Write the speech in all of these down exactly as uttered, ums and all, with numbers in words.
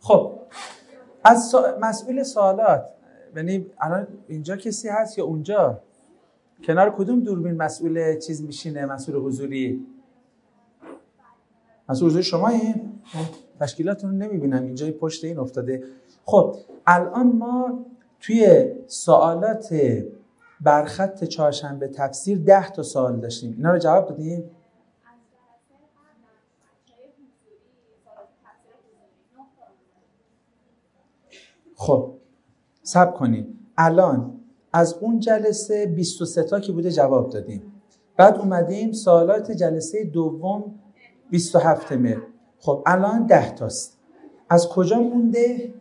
خب از سا... مسئول سوالات، یعنی الان اینجا کسی هست یا اونجا؟ کنار کدوم دوربین مسئول چیز میشینه؟ مسئول حضوری؟ مسئول حضوری شما این؟ تشکیلاتون رو نمیبینم، اینجا پشت این افتاده. خب الان ما توی سوالات برخط چهارشنبه تفسیر ده تا سوال داشتیم، اینا رو جواب دادیم؟ خب صبر کنید، الان از اون جلسه بیست و سه تا که بوده جواب دادیم، بعد اومدیم سوالات جلسه دوم بیست و هفت مهر. خب الان ده تاست. از کجا مونده؟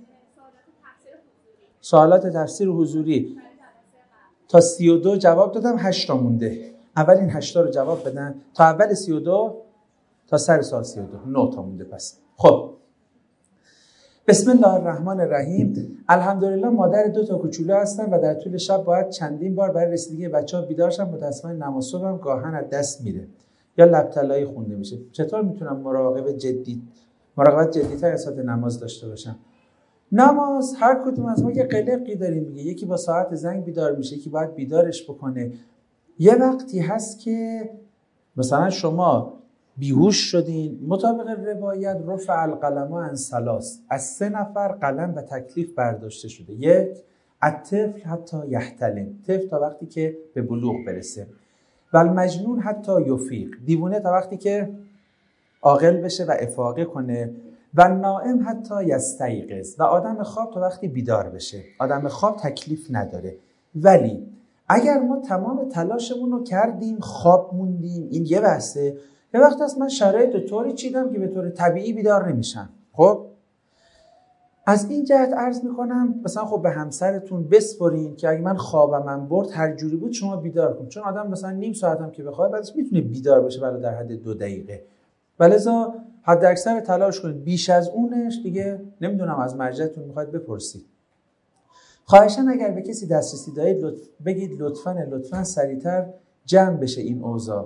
سوالات تفسیر حضوری تا سی و دو جواب دادم، هشت تا مونده. اول این هشت تا رو جواب بدن تا اول سی و دو تا سر سال سی و دو، نه تا مونده. پس خب بسم الله الرحمن الرحیم. الحمدلله مادر دو تا کوچولو هستم و در طول شب باید چندین بار برای رسیدگی بچه‌ها بیدار شم. متأسفانه نماز صبحم گاهن از دست میره یا لب طلایی خونده میشه. چطور میتونم مراقبه جدی مراقبت جدی‌تر از نماز داشته باشم؟ نماز هر کدوم از ما یه قلقی داریم دیگه. یکی با ساعت زنگ بیدار میشه، یکی باید بیدارش بکنه. یه وقتی هست که مثلا شما بیهوش شدین، مطابق روایت رفع القلم عن ثلاث، از سه نفر قلم و تکلیف برداشته شده. یک، الطفل حتی یحتلم، طفل تا وقتی که به بلوغ برسه، و المجنون حتی یفیق، دیوانه تا وقتی که عاقل بشه و افاقه کنه، و نائم حتی یستیقظ، و آدم خواب تا وقتی بیدار بشه. آدم خواب تکلیف نداره. ولی اگر ما تمام تلاشمون رو کردیم خواب موندیم، این یه بحثه. یه وقت هست من شرایط طوری چیدم که به طور طبیعی بیدار نمیشم. خب از این جهت عرض میکنم مثلا خب به همسرتون بسپرین که اگه من خوابم من برد هر جوری بود شما بیدار کن، چون آدم مثلا نیم ساعت هم که بخواد بعدش میتونه بیدار بشه ولی در حد دو دقیقه. ولذا حد اکثر تلاش کنید. بیش از اونش دیگه نمیدونم، از مرجعتون میخواید بپرسید. خواهشاً اگر به کسی دسترسی دارید لطف بگید لطفاً لطفاً سریعتر جمع بشه این اوضاع.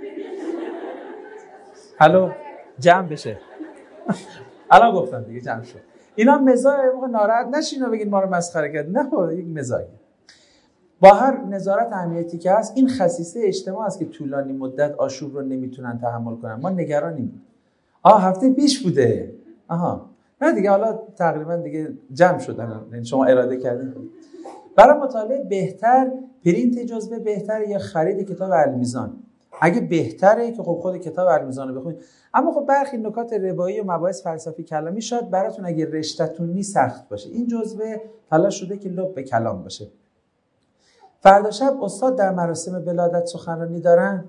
الو جمع بشه. الان گفتم دیگه جمع شد. اینا مزاح، موقع ناراحت نشین و بگید ما رو مسخره کرد. نه خب یک مزاحه. با هر نظارت امنیتی که هست این خصیصه اجتماع است که طولانی مدت آشوب رو نمیتونن تحمل کنن. ما نگرانیم. آه هفته پیش بوده. آها نه دیگه، حالا تقریبا دیگه جمع شدن. یعنی شما اراده کردین. برای مطالعه بهتر پرینت جزوه بهتره یا خرید کتاب المیزان؟ اگه بهتره که خب خود کتاب المیزان رو بخونید. اما خب برخی نکات روایی و مباحث فلسفی کلامی شاید براتون اگه رشته‌تون نی سخت باشه. این جزوه تلاش شده که لب به کلام باشه. فردا شب استاد در مراسم ولادت سخنرانی دارن؟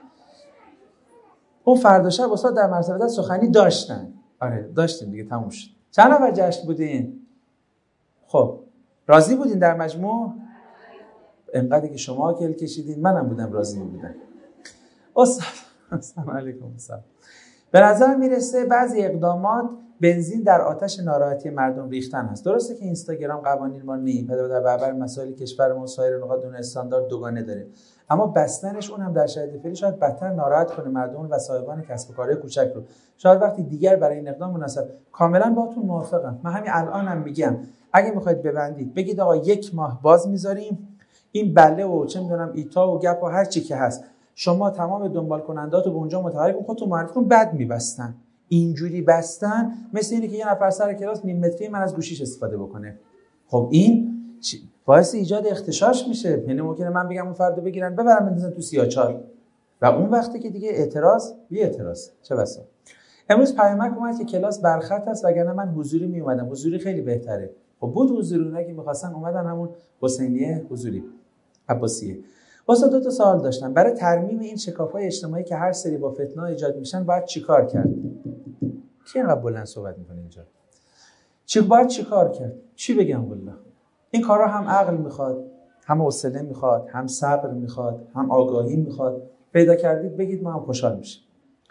اون فردا شب استاد در مراسم ولادت سخنرانی داشتن. آره داشتیم دیگه، تموم شد. چند نفر جشن بودین؟ خب راضی بودین در مجموع؟ انقدر که شما کل کشیدین منم بودم راضی بودم. استاد السلام علیکم. السلام. به نظر میرسه بعضی اقدامات بنزین در آتش ناراحتی مردم ریختن هست. درسته که اینستاگرام قوانین ما نیم در برابر مسائل کشور ما سایر نقاط دون استاندارد دوگانه داره، اما بستنش اون هم در شرایط فعلی شاید بدتر ناراحت کنه مردم و صاحبان کسب و کارهای کوچک رو. شاید وقتی دیگر برای این اقدام مناسب. کاملا باهاتون موافقم. من همین الانم هم میگم اگه میخواید ببندید بگید آقا یک ماه باز میذاریم این بله و چه میدونم ایتا و گپ و هر چی که هست، شما تمام دنبال کننداتو به اونجا متحرک کن، خودتون معرفی کن، بعد میبستن. اینجوری بستن مثل اینه که یه نفر سر کلاس نیم متری من از گوشیش استفاده بکنه. خب این باعث ایجاد اختشاش میشه. یعنی ممکنه من بگم اون فردو بگیرن ببرن بندازن تو سیاه‌چال و اون وقتی که دیگه اعتراض بی اعتراض چه بسا. امروز پیامک اومد که کلاس برخط است وگرنه من حضوری می اومدم. حضوری خیلی بهتره. خب بود حضوری، اونایی که می‌خواستن اومدن همون حسینیه حضوری عباسیه. واسه دو تا سوال داشتم. برای ترمیم این شکاف‌های اجتماعی که هر سری با فتنه ایجاد میشن باید چیکار کرد؟ کی اینقدر بلند صحبت میکنه اینجا؟ چی باید چیکار کرد؟ چی بگم والله؟ این کارا هم عقل میخواد، هم حوصله میخواد، هم صبر میخواد، هم آگاهی میخواد. پیدا کردید بگید ما هم خوشحال میشیم.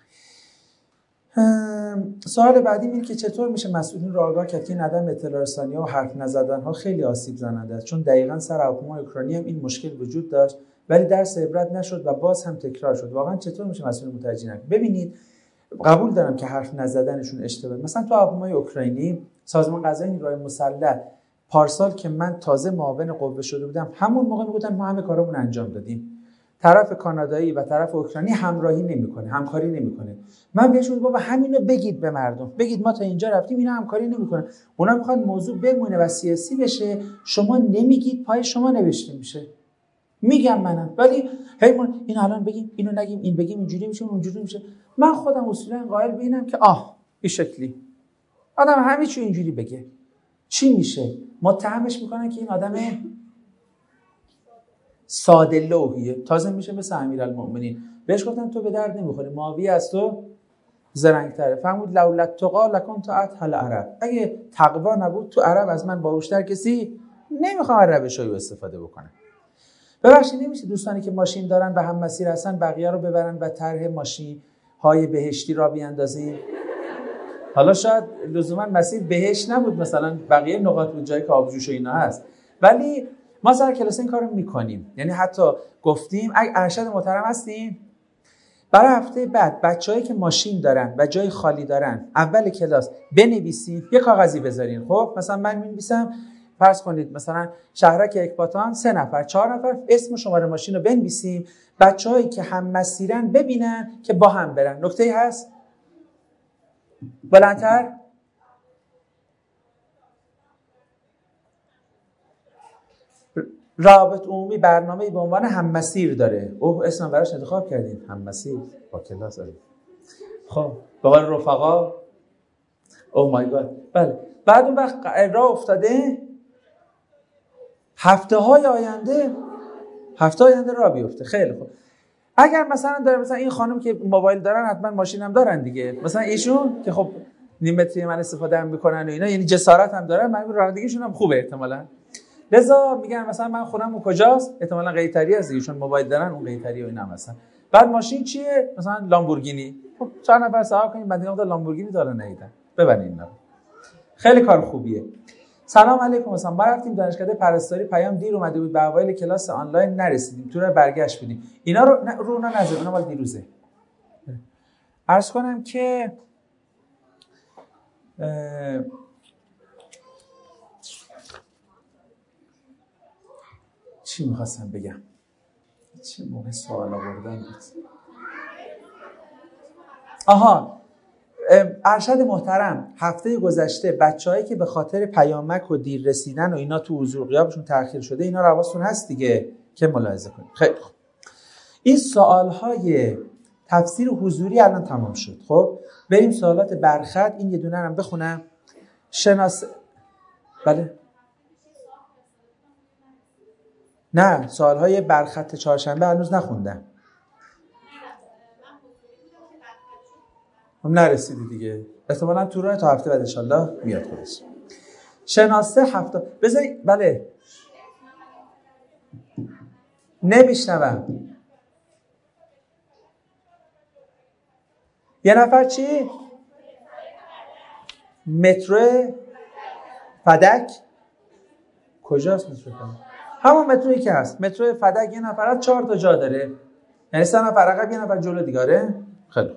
سوال بعدی اینه که چطور میشه مسئولین رو آگاه کرد که این عدم اطلاع رسانی ها و حرف نزدن ها خیلی آسیب زننده است، چون دقیقاً سر هواپیمای اوکراینی هم این مشکل وجود داشت ولی درس عبرت نشد و باز هم تکرار شد. واقعا چطور میشه مسئولین متوجه نشن؟ ببینید قبول دارم که حرف نزدنشون اشتباه. مثلا تو هواپیمای اوکراینی سازمان قضایی نیروهای مسلح پارسال که من تازه معاون قوه شده بودم، همون موقع میگفتن ما همه کارامون انجام دادیم. طرف کانادایی و طرف اوکراینی همراهی نمیکنه، همکاری نمیکنه. من بهشون بابا همینو بگید به مردم، بگید ما تا اینجا رفتیم اینا همکاری نمیکنن. اونا میخوان موضوع بمونه و سیاسی بشه، شما نمیگید، پای شما نوشته میشه. میگم منم، ولی هی من این الان بگیم، اینو نگیم، این بگیم، اینجوری میشه، اونجوری میشه. من خودم اصولا قائل به اینم که آه این شکلی آدم همه چی اینجوری بگه چی میشه؟ متهمش میکنن که این آدم ساده لوحیه، تازه میشه مثل امیرالمؤمنین. بهش گفتن تو به درد نمیخوری، معاویه از تو زرنگ‌تره. فرمود لولا التقی لکنت اطهر العرب. اگه تقوا نبود تو عرب از من باهوشتر کسی نمیخوام روشایی استفاده بکنه. ببخشید نمیشه دوستانی که ماشین دارن و هم مسیر هستن بقیه رو ببرن و طرح ماشین های بهشتی را بیاندازین. حالا شاید لزوما مسیر بهشت نبود، مثلا بقیه نقاط بود جایی که آبجوش و اینا هست، ولی ما سر کلاس این کارو میکنیم. یعنی حتی گفتیم اگه ارشد محترم هستین برای هفته بعد بچه‌هایی که ماشین دارن و جای خالی دارن اول کلاس بنویسین، یه کاغذی بذارین. خب مثلا من می‌نویسم فرض کنید مثلا شهرک اکباتان سه نفر چهار نفر اسم و شماره ماشین رو بنویسیم، بچه‌هایی که هم مسیرن ببینن که با هم برن. نکته‌ای هست؟ بلندتر. رابط عمومی برنامه‌ای به عنوان هم‌مسیر داره. اوه اسم براش انتخاب کردیم، هم‌مسیر با کلاس داره. خب به قول رفقا اوه مای گاد. بله بعد اون وقت راه افتاده هفته های آینده هفته آینده راه بیفته. خیلی خوب. اگر مثلا داره مثلا این خانم که موبایل دارن حتما ماشین هم دارن دیگه، مثلا ایشون که خب نیم متری من استفاده هم میکنن و اینا، یعنی جسارت هم دارن، من رانندگیشون هم خوبه احتمالاً. لذا میگن مثلا من خونم اون کجاست، احتمالاً قیطری هست دیگه، چون موبایل دارن اون قیطری و اینا مثلا. بعد ماشین چیه؟ مثلا لامبورگینی. خب چهار نفر سوار کنیم، بعد میگم لامبورگینی داره ندیدن، ببرین اینا. خیلی کار خوبیه. سلام علیکم. مثلا ما رفتیم دانشکده پرستاری، پیام دیر اومده بود، به اوایل کلاس آنلاین نرسیدیم، تو رو برگشت بدیم. اینا رو نه رو اونا نذار، اونا مال دیروزه. عرض کنم که چی می‌خواستم بگم؟ چه موقع سوال آوردن بود؟ آها، ارشد محترم، هفته گذشته بچه‌هایی که به خاطر پیامک و دیر رسیدن و اینا تو حضور غیابشون تأخیر شده، اینا رو حواستون هست دیگه که ملاحظه کنید. خیلی خوب. این سوال‌های تفسیر حضوری الان تمام شد. خب بریم سوالات برخط. این یه دونه رو بخونم. شناس بله نه، سوال‌های برخط چهارشنبه هنوز نخوندم. هم نرسیدی دیگه. احتمالاً تو راه تا هفته بعد ان شاءالله میاد خودش. شناسه هفته بذاری بله. نمیشنوم. یه نفر چی؟ مترو فدک کجاست مترو فدک؟ همون مترویی که هست. مترو فدک یه نفر از چهار تا جا داره. یعنی سه نفر عقب یه نفر جلو دیگاره. خیلی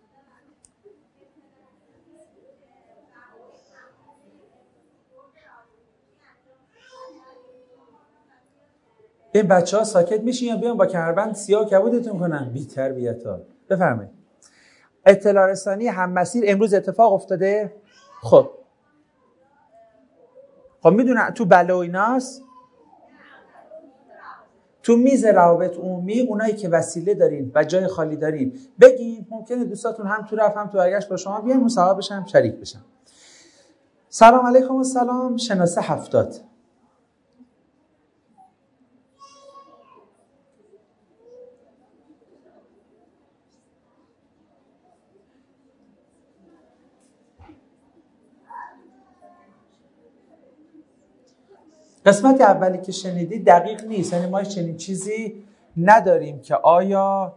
این بچه ها ساکت میشین یا بیان با کمربند سیاه کبودتون کنن؟ بی تربیتا. بفرمایید. اطلاع رسانی هم مسیر امروز اتفاق افتاده. خب خب میدونن تو بله و ایناست، تو میز روابط عمومی اونایی که وسیله دارین و جای خالی دارین بگین، ممکنه دوستاتون هم تو رفت هم تو برگشت با شما بیان مصاحبه بشن، شریک بشن. سلام علیکم و سلام. شناسه هفتاد. قسمت اولی که شنیدی دقیق نیست، یعنی ما چنین چیزی نداریم که آیا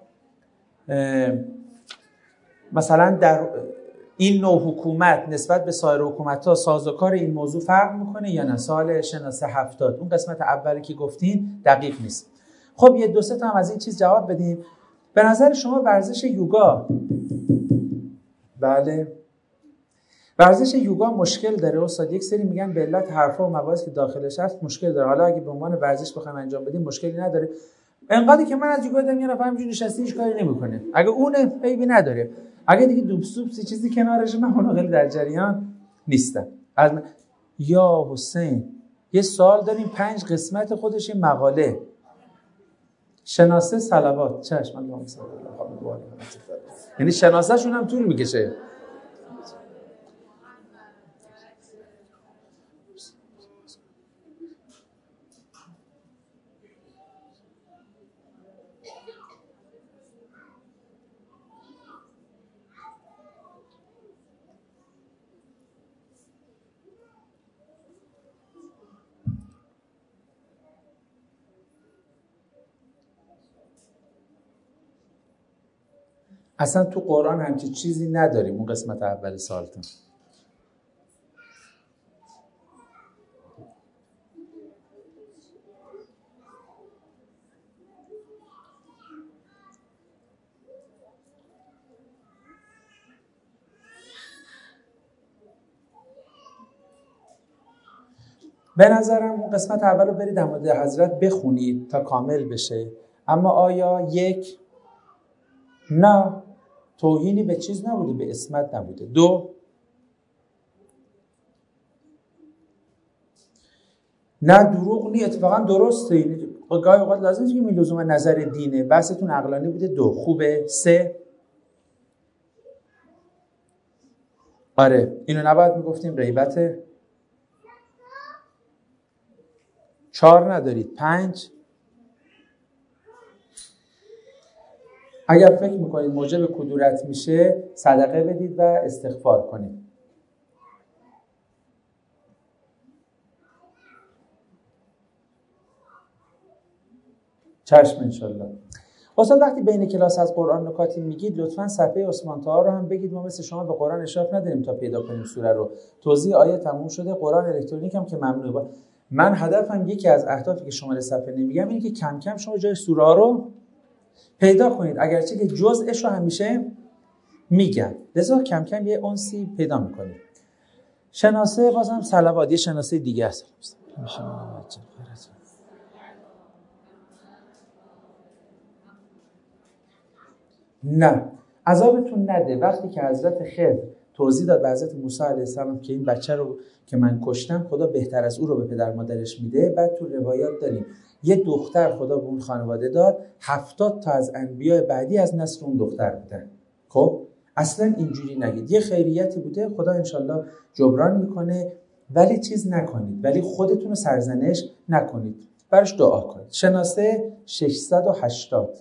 مثلا در این نوع حکومت نسبت به سایر حکومت‌ها سازوکار این موضوع فرق میکنه یا نه. سال شناسه هفتاد اون قسمت اولی که گفتین دقیق نیست. خب یه دو سه تا هم از این چیز جواب بدیم. به نظر شما ورزش یوگا بله. ورزش یوگا مشکل داره استاد، یک سری میگن به علت حرفا و مباحثی که داخلش هست مشکل داره. حالا اگه به عنوان ورزش بخوایم انجام بدیم مشکلی نداره. انقدری که من از یوگا دیدم یه نفر همینجوری نشسته هیچ کاری نمیکنه. اگه اونه عیبی نداره. اگه دیگه دوبسوب چیزی کنارش، من اون خیلی در جریان نیستم. از من... یا حسین یه سوال داریم، پنج قسمت خودش این مقاله. شناسه صلوات. چشم اللهم صل علی محمد. یعنی شناسه شون هم طول میکشه. اصلا تو قرآن همچین چیزی نداریم. اون قسمت اول سالتون به نظرم اون قسمت اول رو برید در مورد حضرت بخونید تا کامل بشه. اما آیا یک، نه توهینی به چیز نبوده، به اسمت نبوده. دو، نه دروغ نی، اتفاقا درسته. گاهی اوقات لازم نیست که می لزوما نظر دینه، بحثتون عقلانی بوده. دو، خوبه. سه، آره اینو نباید میگفتیم، غیبته. چهار ندارید. پنج، اگر فکر میکنید موجب کدورت میشه صدقه بدید و استغفار کنید. چشم انشالله. استاد وقتی بین کلاس از قرآن نکاتی میگید لطفاً صفحه عثمان طاها رو هم بگید. ما مثل شما به قرآن اشراف نداریم تا پیدا کنیم سوره رو. توضیح آیه تموم شده. قرآن الکترونیک هم که ممنوعه. با من هدفم یکی از اهدافی که شماره صفحه نمیگم اینه که کم کم شما جای سوره ها رو پیدا کنید، اگرچه که جزءش رو همیشه میگم، لذا کم کم یه انسی پیدا میکنید. شناسه بازم صلوات یه شناسه دیگه است. نه عذابتون نده. وقتی که حضرت خضر توضیح داد به حضرت موسی علیه السلام که این بچه رو که من کشتم خدا بهتر از او رو به پدر مادرش میده، بعد تو روایات داریم یه دختر خدا به اون خانواده داد، هفتاد تا از انبیاء بعدی از نسل اون دختر بودن. خب اصلا اینجوری نگید. یه خیریتی بوده، خدا انشالله جبران میکنه، ولی چیز نکنید، ولی خودتون رو سرزنش نکنید، براش دعا کنید. شناسه ششصد و هشتاد.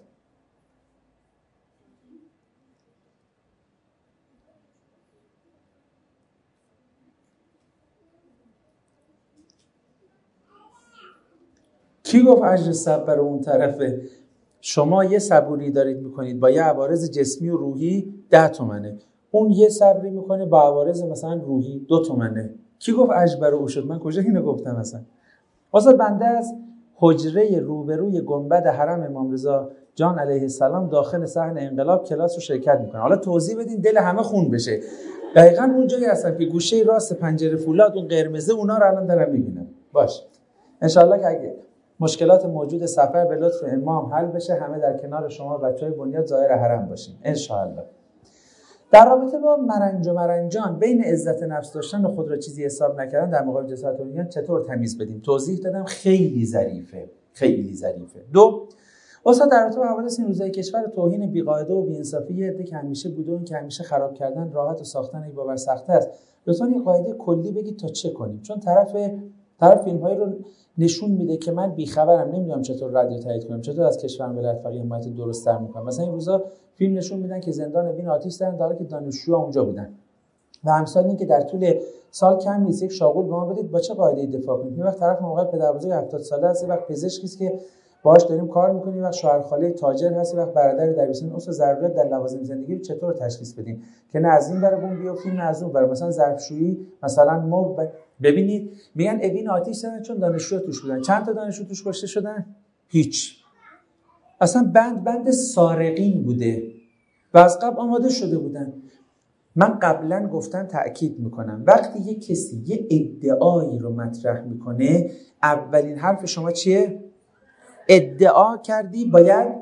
کی گفت اجر صبر اون طرفه؟ شما یه صبوری دارید میکنید با یه عوارض جسمی و روحی ده تومنه، اون یه صبری میکنه با عوارض مثلا روحی دو تومنه. کی گفت اجبر او شد؟ من کجا اینو گفتم مثلا؟ واسه بنده از حجره روبروی گنبد حرم امام رضا جان علیه السلام داخل صحن انقلاب کلاس رو شرکت میکنه. حالا توضیح بدین دل همه خون بشه. دقیقاً اون جایی هستم که گوشه راست پنجره فولاد اون قرمزه، اونا رو الان دارم میبینم. باشه ان شاءالله که اگه مشکلات موجود سفر به لطف امام حل بشه، همه در کنار شما بچهای بنیاد ظاهر حرم باشیم ان شاءالله. در رابطه با مرنج و مرنجان بین عزت نفس داشتن و خود را چیزی حساب نکردن در مقابل جسارت و میگن چطور تمیز بدیم؟ توضیح دادم، خیلی ظریفه، خیلی ظریفه. دو، استاد در رابطه با حوادث این روزهای کشور توهین بی‌قاعده و بی‌انصافی یه عده که همیشه بوده، اون که همیشه خراب کردن راحت و ساختن این باور سخته است، لطفاً یه قاعده کلی بگید تا چه کنیم، چون طرف طرف فیلم‌هایی رو نشون میده که من بیخبرم، نمیدونم چطور رادیو تایید کنم، چطور از کشورم ولایت فقیه حمایت درست تر میکنم. مثلا این روزا فیلم نشون میدن که زندان اوین آتش زدن در حالی که دانشجوها اونجا بودن و همسال این که در طول سال کم نیست. یک شاغول به ما بدید با چه قاعده‌ای دفاع کنیم؟ یه وقت طرف موقع پدربزرگ هفتاد ساله است، یه وقت پزشکی است که باهاش داریم کار میکنیم، یه وقت شوهرخاله تاجر هست، یه وقت برادر در بیسن اصل ضرورت در لوازم زندگی رو چطور تشخیص بدیم که نه از این برای بوم بیافتیم نه از اون برای مثلا ظرفشویی مثلا ما ببینید میگن اوین آتش زدن چون دانشجو توش بودن. چند تا دانشجو توش کشته شدن؟ هیچ. اصلا بند بند سارقین بوده و از قبل آماده شده بودن. من قبلا گفتم تأکید میکنم وقتی یه کسی یه ادعایی رو مطرح میکنه اولین حرف شما چیه؟ ادعا کردی باید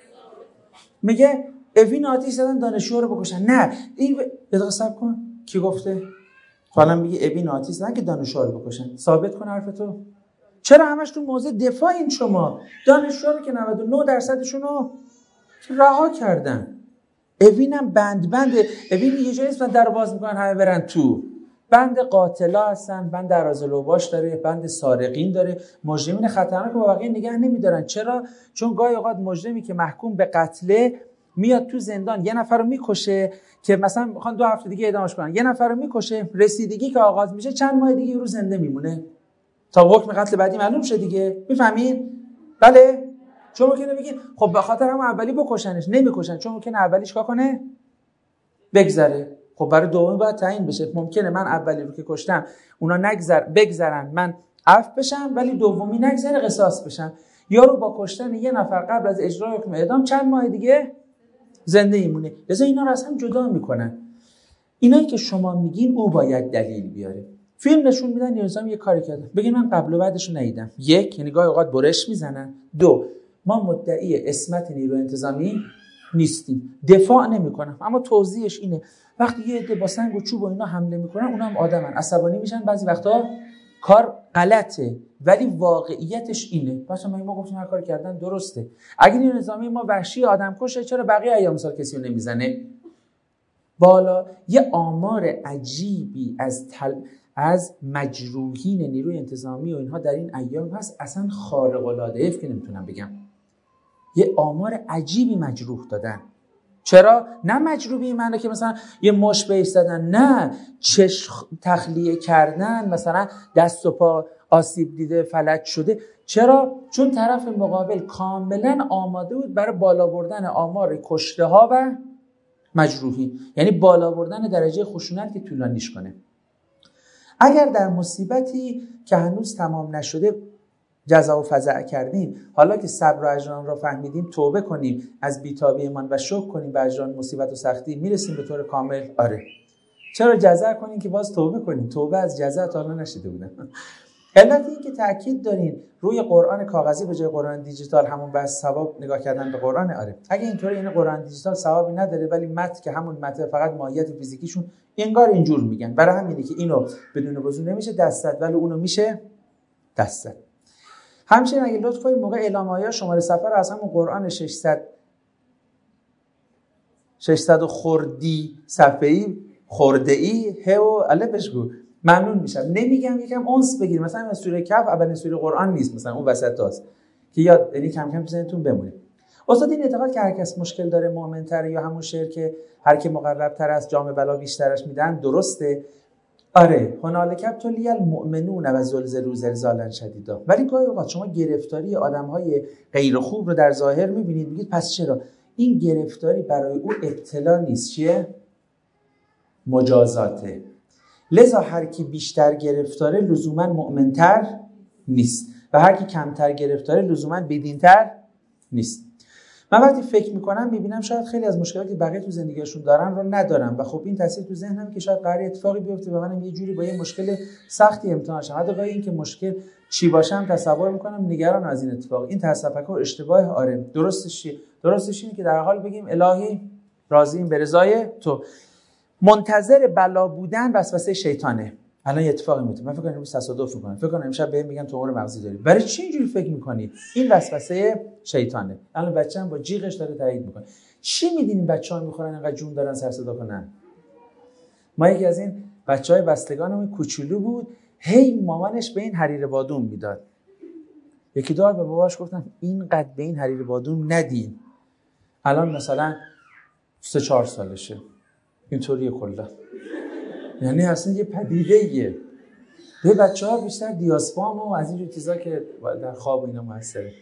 میگه اوین آتیش زدن دانشجو رو بکشن. نه این ب... بدقیق صبر کن کی گفته؟ حالا میگه اوین آتیش زدن که دانشجو رو بکشن. ثابت کن حرفتو. چرا همش تو موضع دفاع این شما؟ دانشجو رو که نود و نه درصدشون رو رها کردن. اوین هم بند بند اوین یه جایی نیست در باز میکنن همه برن تو. بند قاتلا هستن، بند ارازلوباش داره، بند سارقین داره، مجرمین خطرناک رو با بقیه نگه نمیدارن. چرا؟ چون گاهی اوقات مجرمی که محکوم به قتله میاد تو زندان یه نفر رو میکشه که مثلا میخوان دو هفته دیگه اعدامش کنن، یه نفر رو میکشه، رسیدگی که آغاز میشه چند ماه دیگه رو زنده میمونه تا حکم قتل بعدی معلوم شه دیگه. میفهمین؟ بله؟ چون ممکنه بگین خب به خاطر هم اولی بکشنش، نمیکشن چون ممکنه اولیش کا کنه بگذره. خب برای دومی باید تعیین بشه. ممکنه من اولی رو که کشتم اونا نگذر بگذرن من عفو بشم ولی دومی نگذره قصاص بشم. یارو با کشتن یه نفر قبل از اجرای حکم اعدام چند ماه دیگه زنده ایمونه. لذا اینا رو از هم جدا میکنن. اینایی که شما میگین او باید دلیل بیاره. فیلم نشون میدن نظام یه کاری کرده بگین من قبل و بعدش رو ندیدم. یک، یعنی گاهی اوقات برش میزنن. دو، ما مدعی عصمت نیرو انتظامی نیستیم، دفاع نمیکنم، اما توضیحش اینه وقتی یه عده با سنگ و چوب و اینا حمله میکنن اونا هم آدمن، عصبانی میشن، بعضی وقتا کار غلطه ولی واقعیتش اینه. پس ما گفتیم هر کاری کردن درسته. اگه نیرو انتظامی ما وحشی آدم کشه چرا بقیه ایام سال کسی رو نمیزنه؟ بالا یه آمار عجیبی از تل... از مجروحین نیروی انتظامی و اینها در این ایام هست اصلا خارق العاده است که نمیتونم بگم. یه آمار عجیبی مجروح دادن. چرا؟ نه مجروحی معنی که مثلا یه مش بهش زدن، نه چشم تخلیه کردن، مثلا دست و پا آسیب دیده فلج شده. چرا؟ چون طرف مقابل کاملا آماده بود برای بالا بردن آمار کشته ها و مجروحین، یعنی بالا بردن درجه خشونت که طولانیش کنه. اگر در مصیبتی که هنوز تمام نشده جزا و فزع کردیم، حالا که صبر و اجرام را فهمیدیم توبه کنیم از بی‌تابیمان و شکر کنیم به اجرام مصیبت و سختی میرسیم به طور کامل. آره چرا جزا کنیم که باز توبه کنیم؟ توبه از جزا تا الان نشده بودن. علت این که تاکید دارین روی قرآن کاغذی به جای قرآن دیجیتال همون بس ثواب نگاه کردن به قرآن. آره اگه اینطوری این قرآن دیجیتال ثوابی نداره ولی متن که همون متن فقط ماهیت فیزیکیشون انگار اینجور میگن، برای همینه که اینو بدون وضو نمیشه دستت ولی اونو میشه دستت. همچنین اگه لطف کنید موقع اعلام آیه شماره سفر از همون قرآن ششصد ششصد خوردی صفحه‌ای خورده‌ای ه و الفش گو ممنون میشم. نمیگم یکم اونس بگیریم، مثلا از سوره کهف اولین سوره قرآن نیست، مثلا اون وسطاست که یاد یعنی کم کم بزنیتون بمونه. استاد این اعتقاد که هر کس مشکل داره مؤمن‌تر یا همون شعر که هر کی مقرب‌تر است جام بلا بیشترش میدن درسته. آره هنالک ابتلی المؤمنون و زلزلوا زلزالا شدیدا. ولی گاهی اوقات شما گرفتاری آدم‌های غیر خوب رو در ظاهر می‌بینید میگید پس چرا؟ این گرفتاری برای او ابتلا نیست، چیه؟ مجازاته. لذا هر کی بیشتر گرفتاره لزوما مؤمن‌تر نیست و هر کی کمتر گرفتاره لزوما بدین‌تر نیست. من وقتی فکر میکنم میبینم شاید خیلی از مشکلاتی که بقیه تو زندگیشون دارن رو ندارم و خب این تاثیر تو ذهنم که شاید قراره اتفاقی بیفته و منم یه جوری با یه مشکل سختی امتحان شم. حتی گاهی این که مشکل چی باشم تصور میکنم نگران از این اتفاق. این تفکر اشتباه. آره درستش چیه؟ درستش اینه که در حال بگیم الهی راضیم به رضای تو. منتظر بلا بودن وسوسه شیطانه. الان یه اتفاقی میفته من فکر کنم امروز تصادف میکنم، فکر کنم امشب بهم میگن تومور مغزی داری. برای چی اینجوری فکر میکنی؟ این وسوسه شیطانه. الان بچه‌م با جیغش داره تایید میکنه. چی میدین بچه‌ها میخورن انقدر جون دارن سر صدا کنن؟ ما یکی از این بچهای بستگانمون کوچولو بود، هی مامانش به این حریر بادوم میداد. یکی دو بار به باباش گفتم اینقدر به این حریر بادوم ندین. الان مثلا سه چهار سالشه اینطوریه کلا. یعنی اصلا یه پدیده‌ایه. به بچه‌ها بیشتر دیاسپام و از اینجور چیزا که در خواب و اینا موثره.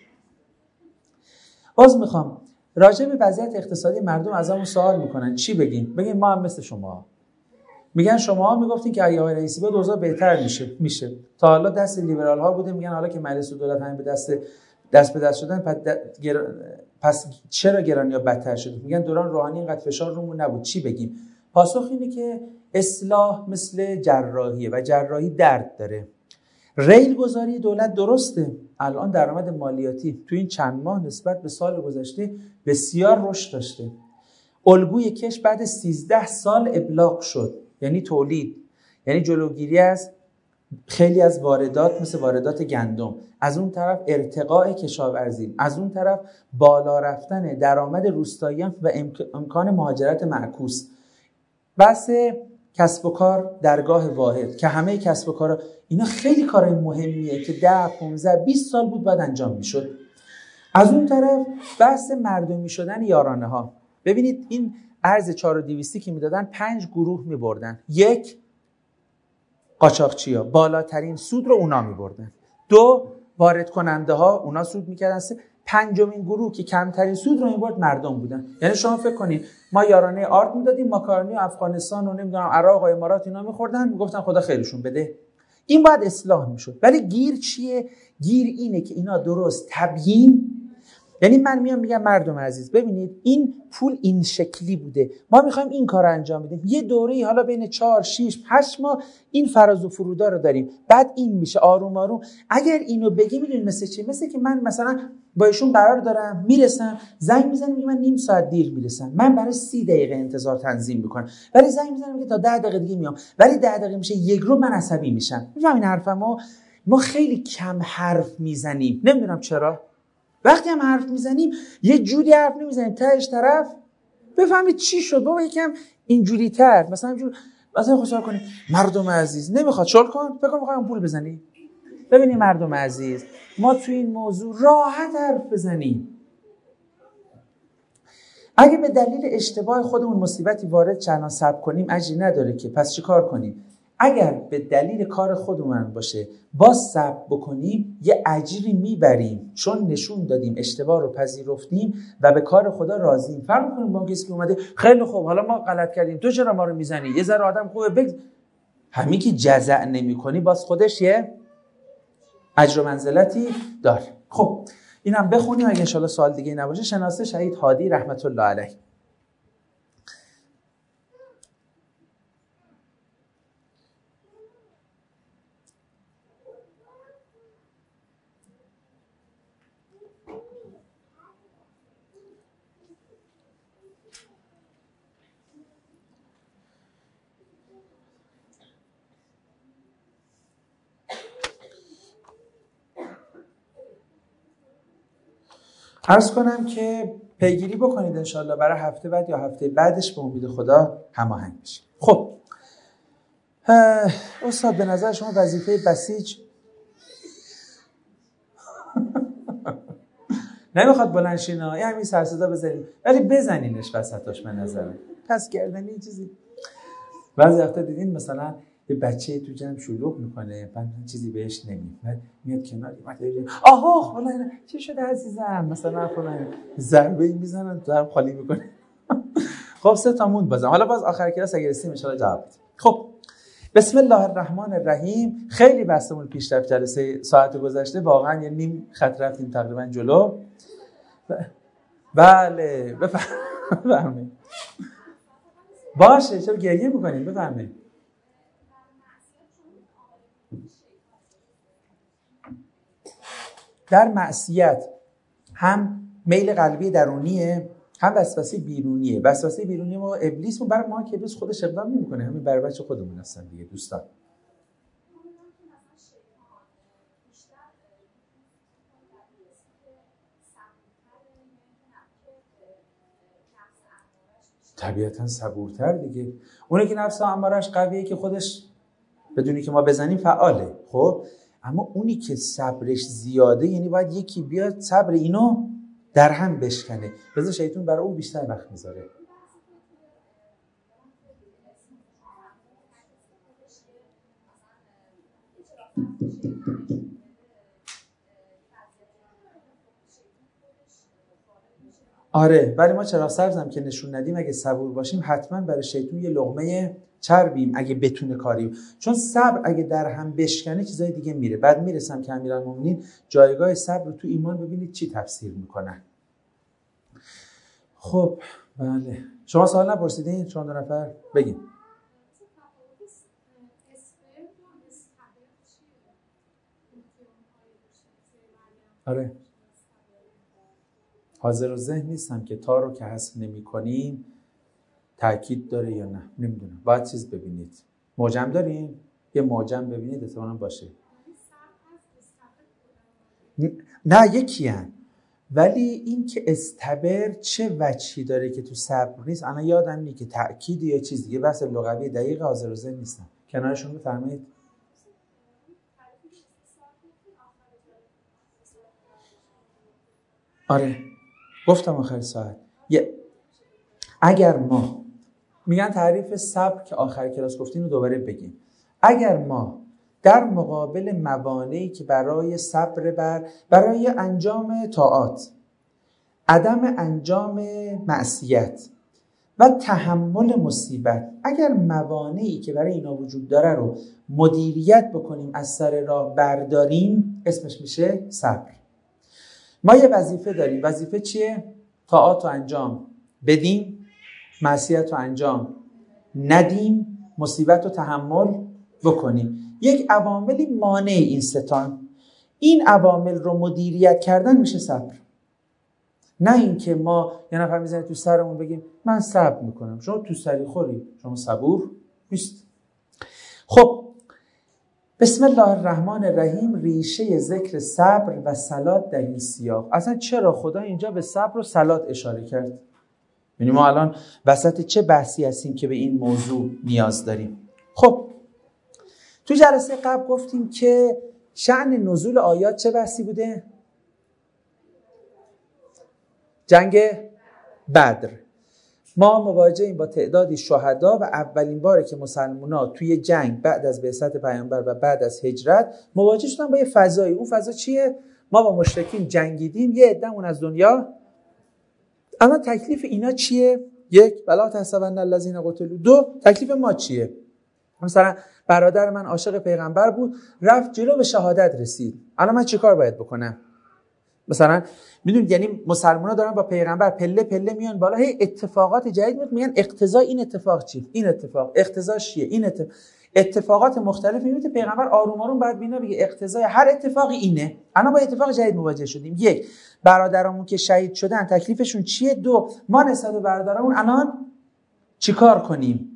باز میخوام راجع به وضعیت اقتصادی مردم از همون سوال میکنن چی بگیم؟ بگیم ما هم مثل شما. میگن شما میگفتین که اگه آقای رئیسی بیاد اوضاع بهتر میشه. میشه. تا حالا دست لیبرال ها بوده، میگن حالا که مجلس و دولت همین به دست دست به دست شدن پس, پس چرا گرانی‌ها بدتر شد؟ میگن دوران روحانی اینقدر فشار رومون نبود. چی بگیم؟ پاسخ اینه که اصلاح مثل جراحیه و جراحی درد داره. ریل گذاری دولت درسته، الان درآمد مالیاتی تو این چند ماه نسبت به سال گذشته بسیار رشد داشته. الگوی کش بعد سیزده سال ابلاغ شد، یعنی تولید، یعنی جلوگیری از خیلی از واردات مثل واردات گندم، از اون طرف ارتقاء کشاورزی، از اون طرف بالا رفتن درآمد روستاییان و امکان مهاجرت معکوس. بحث کسب و کار درگاه واحد که همه کسب و کارا اینا خیلی کارهای مهمیه که ده پانزده بیست سال بود بعد انجام میشد. از اون طرف بحث مردمی شدن یارانه ها. ببینید این ارز چهار و دویست که میدادن پنج گروه میبردن. یک، قاچاقچیا بالاترین سود رو اونا میبردن. دو، وارد کننده ها اونا سود میکردن. سه، پنجمین گروه که کمترین سود رو میبرد مردم بودن. یعنی شما فکر کنید ما یارانه آرد میدادیم، ماکارونی افغانستان و نمیدونم عراق و امارات اینا میخوردن، میگفتن خدا خیرشون بده. این باید اصلاح میشد. ولی گیر چیه؟ گیر اینه که اینا درست تبیین، یعنی من میام میگم مردم عزیز ببینید این پول این شکلی بوده، ما میخوایم این کار رو انجام بدیم، یه دوره‌ای حالا بین چهار شش هشت ماه این فراز و فرودا رو داریم، بعد این میشه آروم آروم. اگر اینو بگی میدونید مثل چی؟ مثل که من مثلا با ایشون قرار دارم میرسم، زنگ میزنم میگه من نیم ساعت دیر میرسم، من برای سی دقیقه انتظار تنظیم میکنم، ولی زنگ میزنم میگه تا ده دقیقه دیگه میام، ولی ده دقیقه میشه یک رو من عصبی میشم. میفهمین حرفمو؟ ما خیلی کم حرف میزنیم، نمیدونم چرا. وقتی هم حرف میزنیم یه جوری حرف نمیزنیم تهش طرف بفهمید چی شد، بابا یکم اینجوری تر، مثلا اینجور مثلا خوشحال کنیم مردم عزیز نمیخواد شل کن، فکر کنم میخوایم پول بزنی. ببینید مردم عزیز ما تو این موضوع راحت حرف بزنیم. اگه به دلیل اشتباه خودمون مصیبتی وارد چنان صبر کنیم اجری نداره که، پس چی کار کنیم؟ اگر به دلیل کار خودمون باشه باز صبر بکنیم یه اجری میبریم، چون نشون دادیم اشتباه رو پذیرفتیم و به کار خدا راضییم. فرض کنیم با کسی که اومده خیلی خوب حالا ما غلط کردیم تو چرا ما رو میزنی، یه ذره آدم خوبه بگ همین که جزع نمی‌کنی باز خودش یه اجر و منزلتی داره. خب اینم بخونیم اگه ان شاءالله سوال دیگه نباشه. شناسه شهید هادی رحمت الله علیه. عرض کنم که پیگیری بکنید انشالله برای هفته بعد یا هفته بعدش به امید خدا هماهنگ بشیم. خب استاد به نظر شما وظیفه بسیج نمیخواد بلند شین ها، همین سر صدا بزنید ولی بزنینش وسطاش. به نظرم پس کردنی یه چیزی بعضی وقتا دیدین مثلا یه بچه تو جمع شلوغ میکنه بعد چیزی بهش نمیاد، میاد کنار میاد آها فلان چی شده عزیزم مثلا فلان ضربه ای میزنن تو هم خالی میکنه. خب سه تا موند بازم، حالا باز آخر کلاس اگه رسیدیم ان شاء الله جواب بدیم. خب بسم الله الرحمن الرحیم. خیلی بحثمون پیش رفت، جلسه ساعت گذشته واقعا یه نیم خط رفتیم تقریبا جلو. بله بفرمایید. باشه چرا گریه میکنین؟ بفرمایید. در معصیت هم میل قلبی درونیه هم وسوسه بیرونیه. وسوسه بیرونی ما ابلیس، برای ما که ابلیس خودش اقدام نمیکنه، همین برای بچه خودمون هستن دیگه دوستان. طبیعتاً صبورتر دیگه. اونه که نفس امارش قویه که خودش بدونی که ما بزنیم فعاله. خب اما اونی که صبرش زیاده یعنی باید یکی بیاد صبر اینو در هم بشکنه، لذا شیطان برای او بیشتر وقت میذاره. آره ولی ما چرا سبزم که نشون ندیم اگه صبور باشیم حتما برای شیطان یه لقمه چربیم اگه بتونه کاری، چون صبر اگه در هم بشکنه چیزای دیگه میره. بعد میرسم که امیرالمومنین جایگاه صبر رو تو ایمان ببینید چی تفسیر میکنن. خب بله شما سوال نپرسیدین؟ شما دو نفر بگین. آره حاضر و ذهن نیستم که تا رو که حذف نمی کنیم تأکید داره یا نه، نمیدونم، باید چیز ببینید. معجم داریم؟ یه معجم ببینید احتمالاً باشه. نه یکی هن. ولی این که استبر چه وجهی داره که تو صبر نیست؟ انا یادم نیست که تأکید یا چیز دیگه، بحث لغوی دقیق حاضر و ذهن نیستم. کنارشون بفرمایید. آره گفتم آخر ساعت. یه اگر ما میگن تعریف صبر که آخر کلاس گفتیم رو دوباره بگیم. اگر ما در مقابل موانعی که برای صبر بر برای انجام طاعات، عدم انجام معصیت و تحمل مصیبت، اگر موانعی که برای اینا وجود داره رو مدیریت بکنیم، از سر راه برداریم، اسمش میشه صبر. ما یه وظیفه داریم. وظیفه چیه؟ طاعات رو انجام بدیم، معصیت رو انجام ندیم، مصیبت رو تحمل بکنیم. یک عواملی مانع این ستان، این عوامل رو مدیریت کردن میشه صبر. نه اینکه ما یه نفر میزنه تو سرمون بگیم من صبر میکنم. شما تو سری خوری، شما صبور نیست. خب بسم الله الرحمن الرحیم. ریشه ذکر صبر و صلات در این سیاق. اصلا چرا خدا اینجا به صبر و صلات اشاره کرد؟ یعنی ما الان وسط چه بحثی هستیم که به این موضوع نیاز داریم؟ خب تو جلسه قبل گفتیم که شأن نزول آیات چه بحثی بوده؟ جنگ بدر. ما مواجهیم با تعدادی شهدا و اولین باره که مسلمان‌ها توی جنگ بعد از بعثت پیامبر و بعد از هجرت مواجه شدن با یه فضایی. اون فضا چیه؟ ما با مشرکین جنگیدیم، یه عده‌مون از دنیا. اما تکلیف اینا چیه؟ یک، ولا تحسبن الذین قتلوا. دو، تکلیف ما چیه؟ مثلا برادر من عاشق پیغمبر بود، رفت جلو به شهادت رسید. الان من چیکار باید بکنم؟ مثلا میدونید یعنی مسلمان‌ها دارن با پیغمبر پله پله میان بالا، هی اتفاقات جدید میاد، میگن اقتضای این اتفاق چیه؟ این اتفاق اقتضاش چیه؟ این اتفاق. اتفاقات مختلف میبینید پیغمبر آروم آروم بعد بینا بگه اقتضای هر اتفاقی اینه. الان با اتفاق جدید مواجه شدیم. یک، برادرامون که شهید شدن تکلیفشون چیه؟ دو، ما نسبت به برادرامون الان چیکار کنیم؟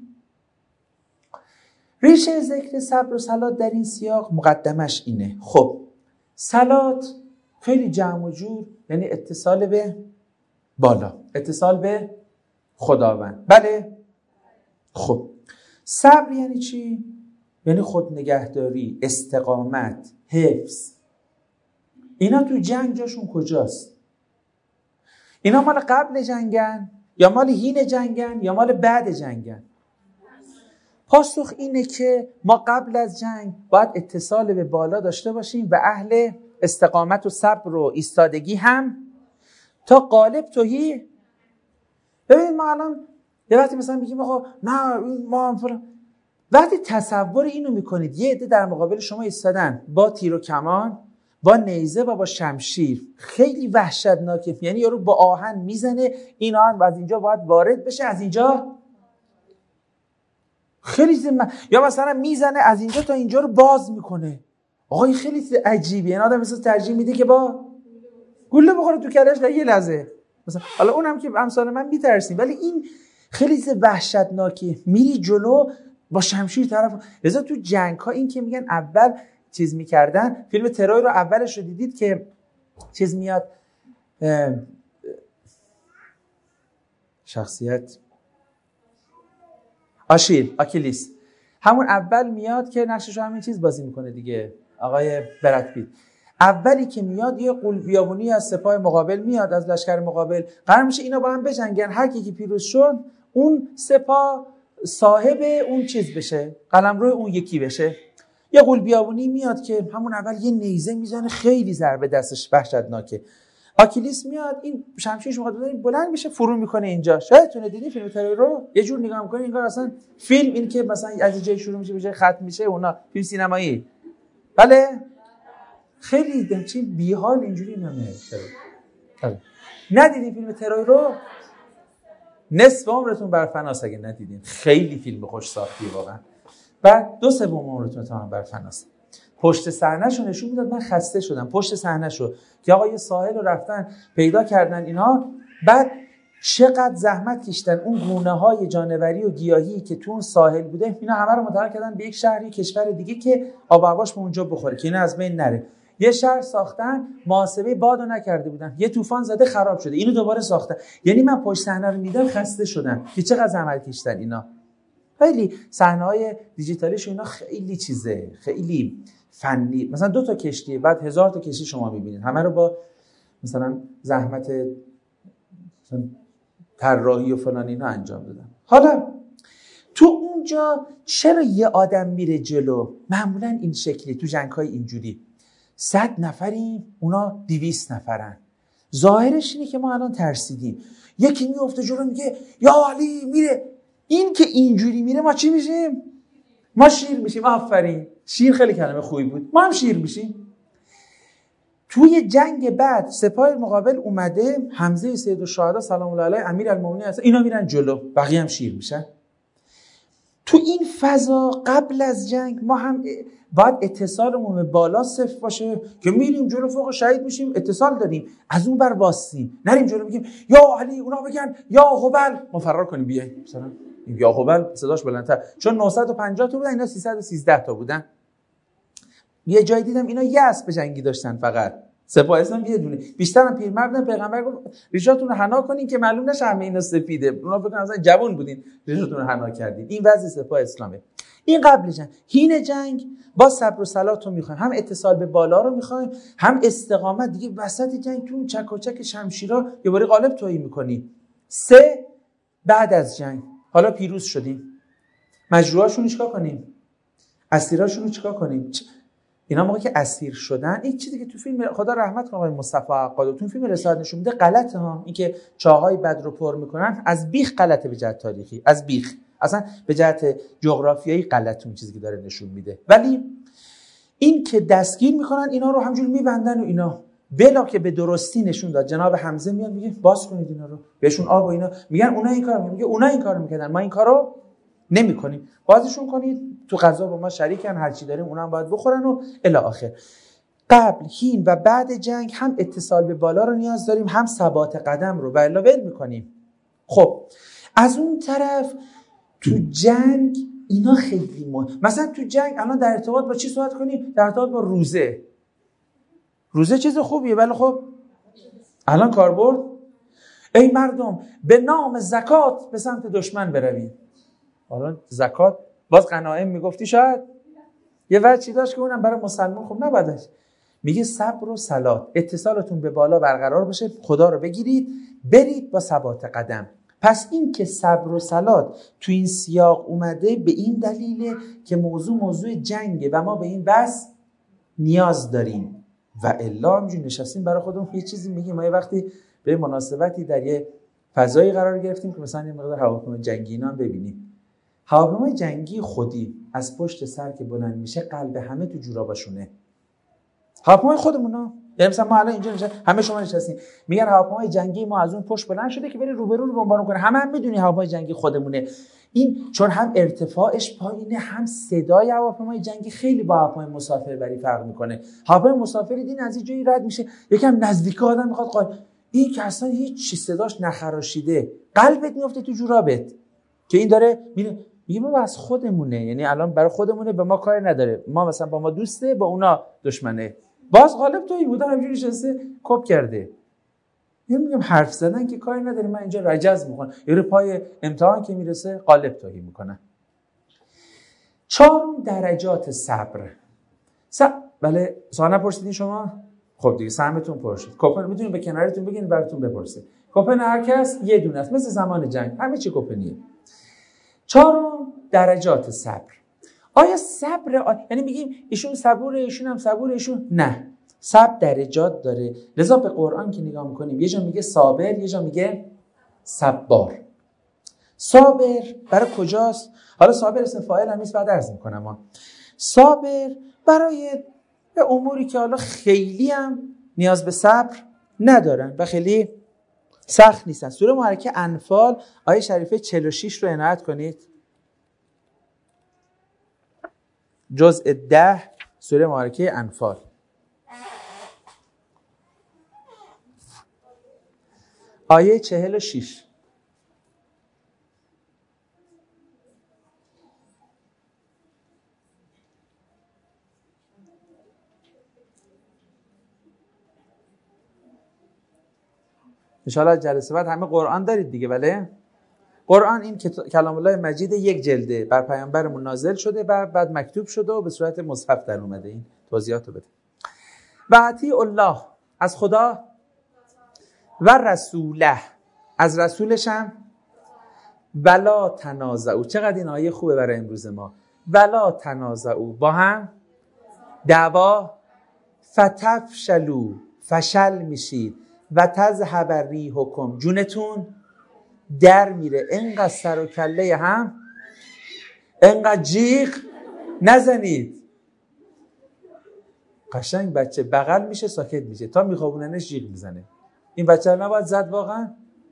ریشه ذکر صبر و صلات در این سیاق مقدمش اینه. خب صلات خیلی جمع و جور، یعنی اتصال به بالا، اتصال به خداوند. بله؟ خب صبر یعنی چی؟ یعنی خود نگهداری، استقامت، حفظ. اینا تو جنگ جاشون کجاست؟ اینا مال قبل جنگن یا مال هین جنگن یا مال بعد جنگن؟ پاسخ اینه که ما قبل از جنگ باید اتصال به بالا داشته باشیم و اهل استقامت و صبر و ایستادگی هم تا غالب توهی. ببینید ما الان یه وقتی مثلا میگیم آقا نه ما هم فلان، وقتی تصور اینو میکنید یه عده در مقابل شما ایستادن با تیر و کمان، با نیزه و با شمشیر، خیلی وحشتناکه. یعنی یارو با آهن میزنه، این آهن از اینجا باید وارد بشه، از اینجا خیلی زم... یا مثلا میزنه از اینجا تا اینجا رو باز میکنه. آقا این خیلی عجیبه. این آدم مثلا ترجیح میده که با گوله بخوره تو کلش در یه لحظه. مثلا حالا اونم که امثال من میترسیم، ولی این خیلی وحشتناکه. میری جلو با شمشیر طرف. لذا تو جنگ ها این که میگن اول چیز میکردن، فیلم تروی رو اولش رو دیدید که چیز میاد شخصیت آشیل، آکیلیس، همون اول میاد که نقشش رو همین چیز بازی میکنه دیگه، آقای براد پیت. اولی که میاد یه قول بیابونی از سپاه مقابل میاد، از لشکر مقابل قرار میشه اینا با هم بجنگن، هر کی که پیروز شد اون سپاه صاحب اون چیز بشه، قلمرو اون یکی بشه. یه قول بیابونی میاد که همون اول یه نیزه میزنه، خیلی ضربه دستش وحشتناکه. آکیلیس میاد این شمشیرش میخواد بلند میشه، فرو میکنه اینجا. شاید تونه دیدی فیلم ترور رو یه جور نگاه میکنی انگار اصلا فیلم این که مثلا از اینجا شروع میشه به جای ختم میشه، اونا فیلم سینمایی. بله خیلی دمچی بیحال اینجوری نمیشه. بله ندیدی فیلم ترور رو؟ نصف عمرتون بر فناست اگه ندیدین. خیلی فیلم خوش ساختیه واقعا. بعد دو سوم عمرتون تمام بر فناست. پشت صحنه‌شو نشون میداد، من خسته شدم. پشت صحنه‌شو که آقا یه ساحل رو رفتن پیدا کردن اینا، بعد چقدر زحمت کشیدن اون گونه‌های جانوری و گیاهی که تو اون ساحل بوده، اینا همه رو منتقل کردن به یک شهری کشور دیگه که آب و هواش به اونجا بخوره که اینا از بین نره. یه شهر ساختن، محاسبه بادو نکرده بودن، یه طوفان زده خراب شده، اینو دوباره ساختن. یعنی من پشت صحنه رو میدم خسته شدم که چقدر زحمت کشیدن اینا. خیلی صحنه‌های دیجیتالیش اینا خیلی چیزه، خیلی فنی. مثلا دو تا کشتی بعد هزار تا کشتی شما می‌بینید، همه رو با مثلا زحمت مثلا طراحی و فلان اینا انجام دادن. حالا تو اونجا چرا یه آدم میره جلو؟ معمولا این شکلی تو جنگ‌های اینجوری صد نفریم، اونا دویست نفرن. ظاهرش اینه که ما الان ترسیدیم، یکی میفته جلو میگه یا علی میره، این که اینجوری میره ما چی میشیم؟ ما شیر میشیم. آفرین، شیر خیلی کلمه خوبی بود، ما هم شیر میشیم. توی جنگ بعد سپاه مقابل اومده، حمزه سید الشهدا سلام الله علیه امیرالمومنین هست، اینا میرن جلو، بقیه هم شیر میشن. تو این فضا قبل از جنگ ما هم باید اتصالمون به بالا صفر باشه که میریم جلو فوق شهید میشیم، اتصال داریم، از اون بر واسیم، نریم جلو بگیم یا علی، اونا بگن یا هبل، ما فرار کنیم بیایم. مثلا یا هبل صداش بلندتر، چون نهصد و پنجاه تا بودن اینا سیصد و سیزده تا بودن. یه جای دیدم اینا یه اسب جنگی داشتن، فقط سپاه اسلام یه دونه، بیشترم پیرمردن. پیغمبر گفت ریشاتون رو حنا کنین که معلوم نشه همه اینا سفیده، اونا فکر کنن مثلا جوان بودین ریشاتون رو حنا کردین. این وضع سپاه اسلامه. این قبل جنگ. هین جنگ با صبر و صلات رو میخوایم، هم اتصال به بالا رو میخوایم، هم استقامت. دیگه وسط جنگ تو چک و چک شمشیرا یه باری غالب تویی میکنیم. سه، بعد از جنگ حالا پیروز شدیم، مجروحاشون رو چیکار کنیم؟ اسیراشون رو چیکار کنیم؟ اینا موقعی که اسیر شدن، این چیزی که تو فیلم خدا رحمت کنه آقای مصطفی عقاد تو فیلم رسالت نشون میده غلطه ها. این که چاهای بد رو پر میکنن از بیخ غلطه، به جهت تاریخی از بیخ، اصلا به جهت جغرافیایی غلطه اون چیزی که داره نشون میده. ولی این که دستگیر میکنن اینا رو همجوری میبندن و اینا، بلا که به درستی نشون داد. جناب حمزه میاد میگه باز کنید اینا رو، بهشون آب و اینا، میگن اونا این کارو میگه اونا این کارو میکردن، ما این کارو نمی‌کنیم، بازشون کنید، تو غذا با ما شریکن، هر چی داریم اونا هم باید بخورن و الی آخر. قبل، حین و بعد جنگ هم اتصال به بالا رو نیاز داریم، هم ثبات قدم رو، و الا ول می‌کنیم. خب از اون طرف تو جنگ اینا خیلی مهم. مثلا تو جنگ الان در ارتباط با چی صحبت کنیم؟ در ارتباط با روزه. روزه چیز خوبیه، ولی خب الان کاربرد، ای مردم به نام زکات به سمت دشمن بروید. حالا زکات باز غنایم میگفتی، شاید یه وجهی داشت که اونم برای مسلمان خوب نبودش. میگه صبر و صلات، اتصالتون به بالا برقرار بشه، خدا رو بگیرید، برید با ثبات قدم. پس این که صبر و صلات تو این سیاق اومده به این دلیله که موضوع موضوع جنگه و ما به این بس نیاز داریم، و الا همینجوری نشستیم برای خودمون یه چیزی میگیم. ما یه وقتی به مناسبتی در یه فضایی قرار گرفتیم که مثلا یه مقدار هواپیمای جنگی اینا هم ببینیم. هواپیمای جنگی خودی از پشت سر که بلند میشه قلب همه تو جوراباشونه. هواپیمای خودمونا، یعنی مثلا ما الان اینجا نشستیم، همه شما نشستین، میگن هواپیمای جنگی ما از اون پشت بلند شده که بره روبرو رو بمبارون کنه. همه هم میدونی هواپیمای جنگی خودمونه. این چون هم ارتفاعش پایینه، هم صدای هواپیمای جنگی خیلی با هواپیمای مسافربری فرق میکنه. هواپیمای مسافری دین از این جایی رد میشه، یکم نزدیک آدم میخواد قال، این که اصلا هیچ چیز صداش نخراشیده، قلبت میفته تو جورابت که این داره میره. میگه ما از خودمونه، یعنی الان برای خودمونه، به ما کار نداره، ما مثلا با ما دوسته، با اونا دشمنه. باز غالب تویی بودن همینجوری نشسته کپ کرده. یعنی میگم حرف زدن که کاری نداره، من اینجا رجز میکنم، یه پای امتحان که میرسه قالب تویی میکنن. چهارم درجات صبر. صبر بله، سوال نپرسیدین شما؟ خب دیگه سهمتون پرسید. کپن میتونید به کنارتون بگین براتون بپرسه. کپن هر کس یه دونه است، مثل زمان جنگ همه چی کپنیه. چهارم درجات صبر. آیا صبر آ... یعنی میگیم ایشون صبوره، ایشون هم صبوره، ایشون نه. صبر درجات داره. لذا به قرآن که نگاه میکنیم یه جا میگه صابر، یه جا میگه صبار. صابر برای کجاست؟ حالا صابر اسم فاعل هم نیست، بعد عرض میکنم ها. صابر برای به اموری که حالا خیلی هم نیاز به صبر ندارن و خیلی سخت نیستن. سوره مبارکه انفال آیه شریفه چهل و شش رو عنایت کنید. جزء ده سوره مبارکه انفال. آیه چهل و شش. انشاءالله جلسه بعد همه قرآن دارید دیگه. بله قرآن این کلام الله مجید یک جلده بر پیامبرمون نازل شده و بعد مکتوب شده و به صورت مصحف در اومده. این توضیحات رو بده. و اطیعوا الله، از خدا، و رسوله، از رسولش هم، ولا تنازعوا. چقدر این آیه خوبه برای امروز ما. ولا تنازعوا، با هم دعوا، فتفشلوا، فشل میشید، و تذهب ریحکم، جونتون در میره. اینقدر سر و کله هم، اینقدر جیغ نزنید. قشنگ بچه بغل میشه ساکت میشه، تا میخوابوننش جیغ میزنه. این بچه رو نباید زد واقعا.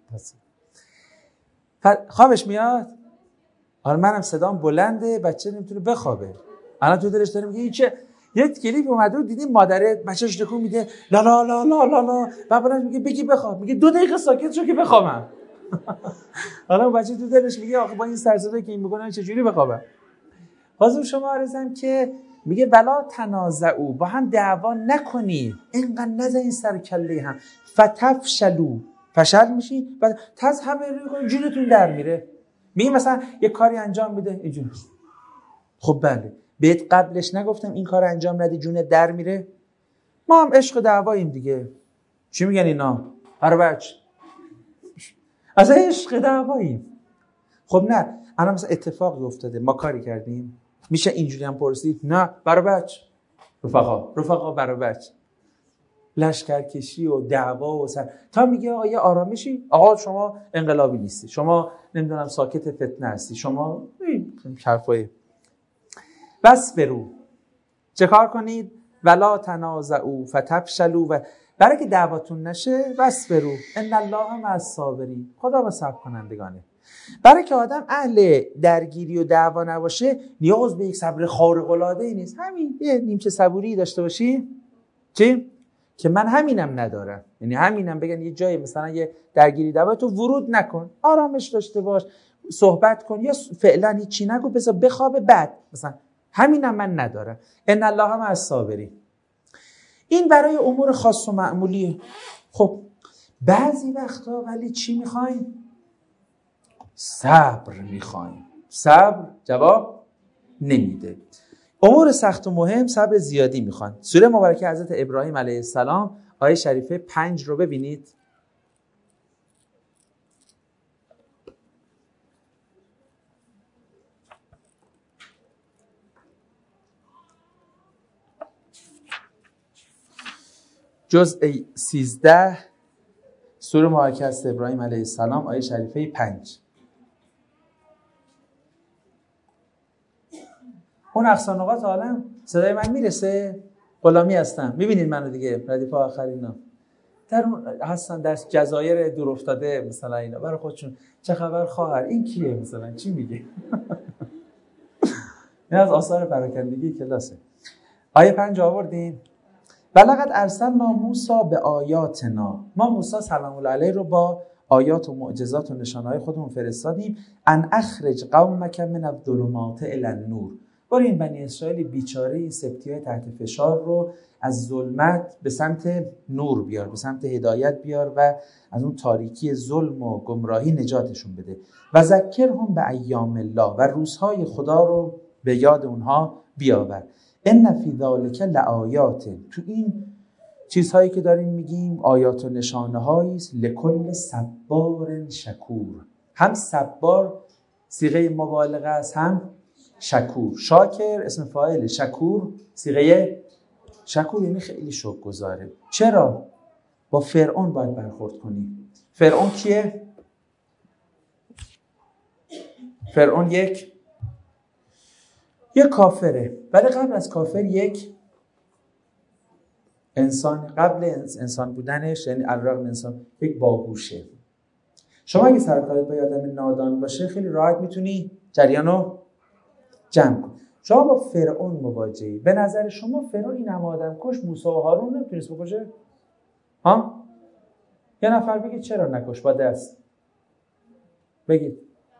خوابش میاد. آره منم صدام بلنده، بچه نمیتونه بخوابه. الان تو دلش داره میگه این چه. یه کلیپ اومده و دیدیم مادره بچه‌ش تکون میده لا لا لا لا لا لا، بعد میگه بگی بخواب، میگه دو دقیقه ساکت شو که بخوابم. حالا بچه تو دلش میگه آخه با این سر صدایی که این میکنن چجوری بخوابم. حاضر شما عرضم که میگه ولا تنازعوا، با هم دعوا نکنید، اینقدر نزنید سر کله هم، فتفشلوا، فشل میشی و تذهب ریحکم، جونتون در میره. میگه مثلا یه کاری انجام میده اینجوری. خب بله بهت قبلش نگفتم این کار انجام ندی جونت در میره؟ ما هم عشق دعواییم دیگه. چی میگن اینا؟ هر بچه از عشق دعواییم. خب نه الان مثلا اتفاقی افتاده ما کاری کردیم، میشه اینجوری هم پرسید؟ نه برای بچه رفقا رفقا برای بچه لشکرکشی و دعوا و سر تا میگه آقا یه آرامشی، آقا شما انقلابی نیستی، شما نمیدونم ساکت فتنه هستی، شما این حرفای بس برو. چه کار کنید؟ ولا تنازعوا فتفشلوا، و برای که دعواتون نشه بس برو ان الله مع الصابرین، خدا با صبر کنندگانه. برای که آدم اهل درگیری و دعوا نباشه نیاز به یک صبر خارق العاده ای نیست. همین یه نیمچه صبوری داشته باشی. چی؟ که من همینم ندارم، یعنی همینم بگن یه جایی مثلا یه درگیری دعوا تو ورود نکن، آرامش داشته باش، صحبت کن یا فعلا هیچی نگو، بذار بخوابه، بعد مثلا همینم من ندارم. ان الله مع الصابرین. این برای امور خاص و معمولیه. خب بعضی وقتا ولی چی میخوایم؟ صبر میخوایم. صبر جواب نمیده. امور سخت و مهم صبر زیادی میخوان. سوره مبارکه حضرت ابراهیم علیه السلام آیه شریفه پنج رو ببینید. جزء سیزده سوره مبارکه حضرت ابراهیم علیه السلام آیه شریفه پنج. اون اقصا نقاط عالم صدای من میرسه؟ غلامی هستم، میبینید منو دیگه، ردیف آخرینا در اون هستن در جزایر دور افتاده مثلا اینا، برای خودشون چه خبر خواهر این کیه مثلا چی میگه. این از آثار پراکندگی کلاسه. آیه پنج آوردیم. ولقد ارسلنا موسی به آیاتنا، ما موسی سلام الله علیه رو با آیات و معجزات و نشانه‌های خودمون فرستادیم. ان اخرج قومک من الظلمات الی النور، برو این بنی اسرائیل بیچاره این سبطی‌های تحت فشار رو از ظلمت به سمت نور بیار، به سمت هدایت بیار و از اون تاریکی ظلم و گمراهی نجاتشون بده. و ذکرهم به ایام الله، و روزهای خدا رو به یاد اونها بیاور. ان فی ذلک لآیات، تو این چیزهایی که داریم میگیم آیات و نشانه‌هایی است لکل صبار شکور. هم صبار صیغه مبالغه است، هم شکور. شاکر اسم فاعل، شکور صیغه شکور یعنی خیلی شکرگزاره. چرا؟ با فرعون باید برخورد کنیم. فرعون کیه؟ فرعون یک یک کافره، ولی قبل از کافر یک انسان، قبل انسان بودنش یعنی الرغم انسان یک باهوشه. شما اگه سرکارت با آدم نادان باشه خیلی راحت میتونی جریانو جمع کنی. شما با فرعون مواجهی. به نظر شما فرعون این همه آدم کش موسی و هارون نمیتونست بکشه؟ ها؟ یه نفر بگید چرا نکش با دست؟ بگید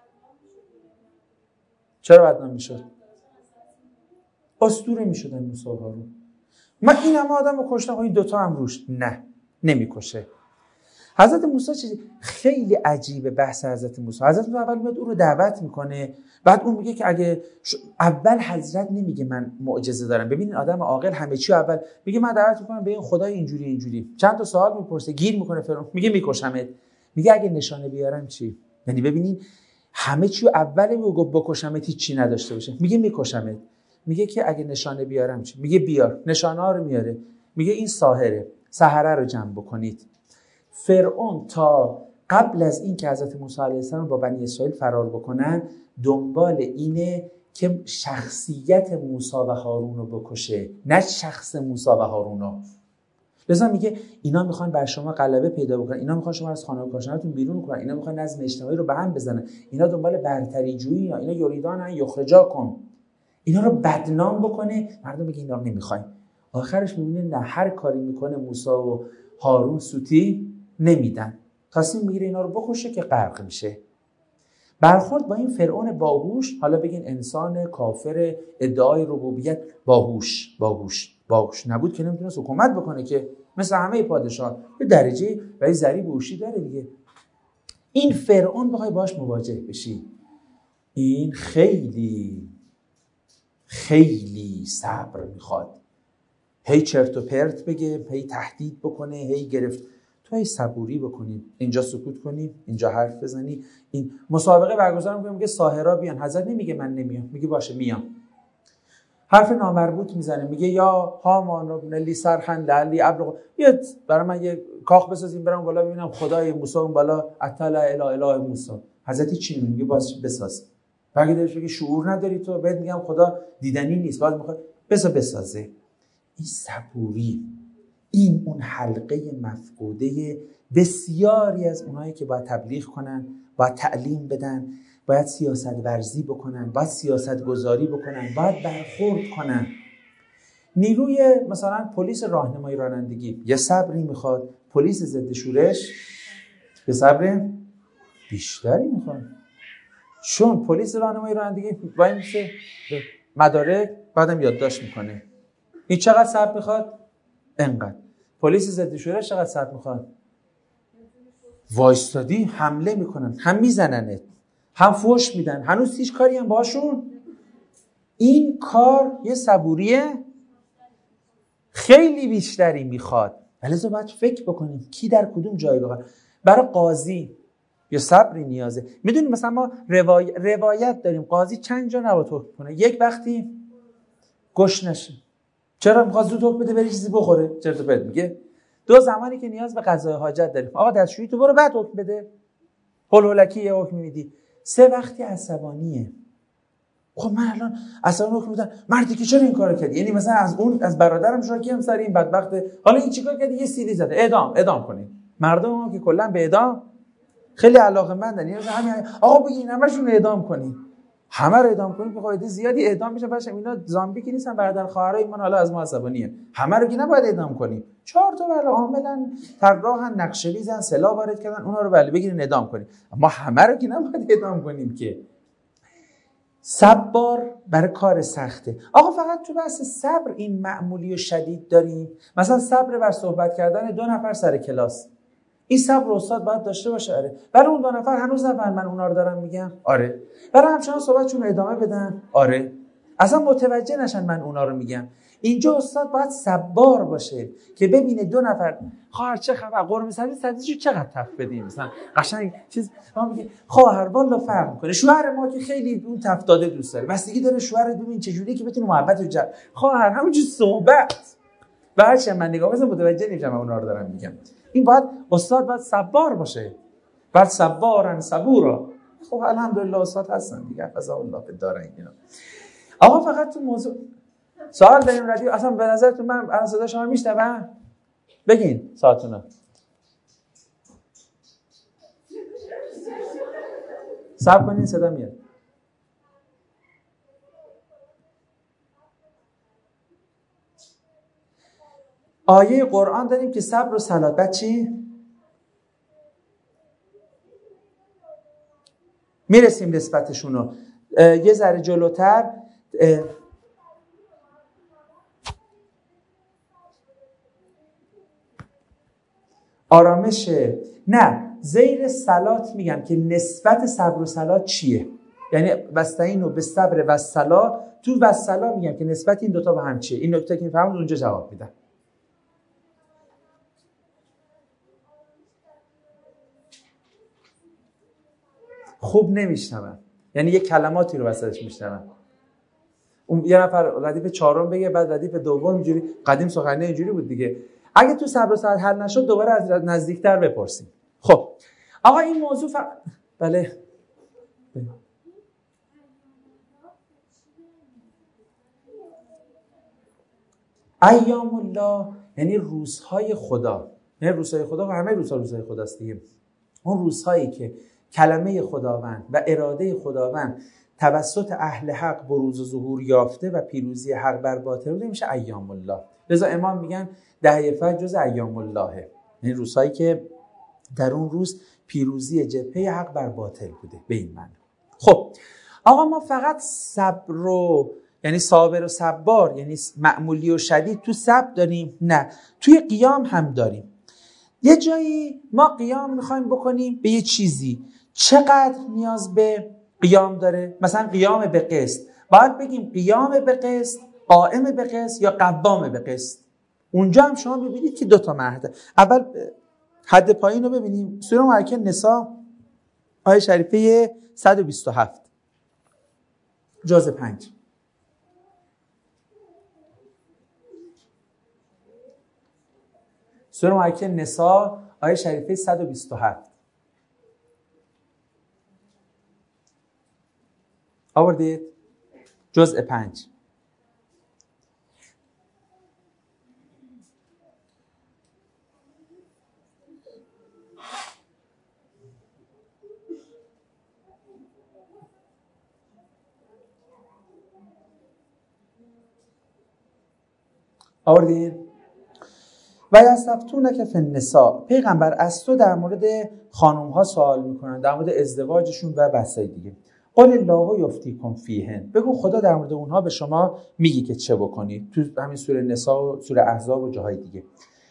چرا بدنام میشد؟ اسطوره میشدن موسی و هارون. من این همه آدم رو کشتم این دوتا هم روش نه نمیکشه. حضرت موسی چیزی خیلی عجیبه بحث حضرت موسی. حضرت موسی اول میاد اون رو دعوت میکنه، بعد اون میگه که اگه ش... اول حضرت نمیگه من معجزه دارم. ببینین آدم عاقل همه چی اول میگه من دعوت میکنم به این خدای اینجوری اینجوری. چند تا سوال میپرسه، گیر میکنه فرعون، میگه میکشمت. میگه اگه نشانه بیارم چی؟ یعنی ببینین همه چی اول میگه بکشمت هیچ چی نداشته باشه. میگه میکشمت. میگه که اگه نشانه بیارم چی؟ میگه بیار. نشانه ها رو میاره. میگه این ساحره. سحره رو جمع بکنید. فرعون تا قبل از این که حضرت موسی علیه السلام با بنی اسرائیل فرار بکنن دنبال اینه که شخصیت موسی و هارون رو بکشه، نه شخص موسی و هارون رو. لذا میگه اینا میخوان بر شما غلبه پیدا بکنن، اینا میخوان شما از خانه و کاشانتون بیرون کنن، اینا میخوان نظم اجتماعی رو به هم بزنن، اینا دنبال برتری جویی، اینا یریدان یخرجا کن، اینا رو بدنام بکنه. مردم میگه اینا رو نمیخوایم. آخرش میبینه نه، هر کاری میکنه موسی و هارون سوتی نمیدن. تصمیم میگیره اینا رو بکشه که غرق میشه. برخورد با این فرعون باهوش، حالا بگین انسان کافر ادعای ربوبیت، باهوش باهوش باهوش نبود که نمیتونست حکومت بکنه که مثل همه پادشاه به درجه و ذریع باهوشی داره دیگه. این فرعون بخوای باش مواجه بشی این خیلی خیلی صبر میخواد. هی چرت و پرت بگه، هی تهدید بکنه، هی گرفت. تو هی صبوری بکنی، اینجا سکوت کنی، اینجا حرف بزنی. این مسابقه برگزار میکنه، میگه ساحرا بیان. حضرت نمیگه من نمیام، میگه باشه میام. حرف نامربوط میزنه، میگه یا هامان ابن لی صرحا لعلی ابلغ، بیاد برای من یه کاخ بسازیم برام بالا ببینم خدای موسی اون بالا اطلع الی اله موسی. حضرت چی میگه؟ باز بساز. برگردش بگه شعور نداری تو، بهت میگم خدا دیدنی نیست، باز میخواد بساز بسازه. این صبوری، این اون حلقه مفقوده بسیاری از اونایی که باید تبلیغ کنن، باید تعلیم بدن، باید سیاست ورزی بکنن، باید سیاست گذاری بکنن، باید برخورد کنن. نیروی مثلا پلیس راهنمایی رانندگی یه صبری میخواد، پلیس ضد شورش یه صبر بیشتری میخواد. چون پلیس راهنمایی رانندگی وای میشه مدارک بعدم یادداشت میکنه. این چقدر صبر میخواد؟ انقدر. پلیس ضد شورش چقدر صبر میخواد؟ وایستادی حمله میکنن، هم میزننت، هم فوش میدن، هنوز هیچ کاری هم باشون. این کار یه صبوریه خیلی بیشتری میخواد. لذا باید فکر بکنیم کی در کدوم جایگاه. برای قاضی یه صبری نیازه. میدونیم مثلا ما روای... روایت داریم قاضی چند جا نباید حکم کنه. یک وقتی گوش نشه، چرا میخواد زود حکم بده بری چیزی بخوره، چرا تو پرت میگه. دو زمانی که نیاز به قضای حاجت داریم، آقا دستشویی تو برو بعد حکم بده، هول هولکی یه حکم میدی. سه وقتی عصبانیه. خب من الان اصلا حکم میدم مردی که چرا این کارو کردی، یعنی مثلا از اون از برادرم شاکی هم سر این بدبخته، حالا این چیکار کردی، یه سیلی زده، اعدام اعدام کنید. مردم که کلا به اعدام خیلی علاقه‌مندن، یعنی همین آقا بگین همشون اعدام کنید، همه رو اعدام کنید، به قاعده زیادی اعدام میشه. باشم اینا زامبی که نیستن، برادر خواهرای من حالا از ما عصبانیه، همه رو که نباید اعدام کنیم. چهار تا بله عاملا طراحن، نقشه‌ریزن، سلاح وارد کردن، اونا رو بله بگیرین اعدام کنید، اما همه رو که نباید اعدام کنیم که. صبر برای کار سخته. آقا فقط تو بحث صبر این معمولی و شدید داریم. مثلا صبر بر صحبت کردن دو نفر سر کلاس، این صبر استاد باید داشته باشه. آره. برای اون دو نفر هنوز نفر من اونا رو دارم میگم. آره. برای همچنان صحبتشون ادامه بدن. آره. اصلا متوجه نشن من اونا رو میگم. اینجا استاد باید صبار باشه که ببینه دو نفر خواهر چه خبر، قرمه سبزی سبزیشو چقدر تف بدیم، مثلا قشنگ چیز ما میگه خواهر والا فرق میکنه. شوهر ما که خیلی اون تف داده دوست داره، بستگی داره شوهرت ببین چه جوریه که بتونه محبت رو جلب. خواهر همونجوری صحبت بعدش من نگاه مثلا متوجه نمیشم اونا رو دارم میگم. این باید استاد باید صبار باشه. بعد صبارن صبورا. خب الحمدلله استاد هستن دیگه، فضا الله به دارن اینا. آقا فقط تو موضوع سوال داریم رادیو، اصلا به نظرتون من الان صدا شما میشنوم؟ بگین ساعتونه. صبر کنین صدا میاد. آیه قرآن داریم که صبر و صلات. بعد چی؟ میرسیم نسبتشون رو یه ذره جلوتر. آرامش نه زیر صلات میگم که نسبت صبر و صلات چیه، یعنی وستعینوا بالصبر والصلاة. تو والصلاة میگم که نسبت این دوتا با هم چیه. این نکته که میفهمید اونجا جواب میدم. خوب نمیشنوم، یعنی یه کلماتی رو وسطش میشنوم. اون یه نفر ردیف چهارم بگه بعد ردیف دوم، اینجوری قدیم سخنرانی اینجوری بود دیگه. اگه تو صبر و صلات حل نشد دوباره از نزدیکتر بپرسیم. خب آقا این موضوع ف... بله ایام الله یعنی روزهای خدا. یعنی روزهای خدا و همه روزها روزهای خداست دیگه. اون روزهایی که کلمه خداوند و اراده خداوند توسط اهل حق بروز و ظهور یافته و پیروزی حق بر باطل بوده میشه ایام الله. لذا امام میگن دهه فجر جز ایام اللهه، یعنی روزهایی که در اون روز پیروزی جبهه حق بر باطل بوده به این معنی. خب آقا ما فقط صبر رو یعنی صابر و صبار یعنی معمولی و شدید تو صبر داریم؟ نه، توی قیام هم داریم. یه جایی ما قیام میخوایم بکنیم به یه چیزی، چقدر نیاز به قیام داره؟ مثلا قیام به قسط، باید بگیم قیام به قسط، قائم به قسط یا قوام به قسط. اونجا هم شما ببینید که دو تا مهده. اول حد پایین رو ببینیم، سوره مبارکه نساء آیه شریفه صد و بیست و هفت جزء پنج. سوره مبارکه نساء آیه شریفه صد و بیست و هفت. آوردید؟ جزء پنج. آوردید؟ و یستفتونک فی النساء، پیغمبر از تو در مورد خانم ها سوال میکنن، در مورد ازدواجشون و بحثای دیگه. قل الله یفتیکم فیهن، بگو خدا در مورد اونها به شما میگی که چه بکنید. تو همین سوره نساء و سوره احزاب و جاهای دیگه.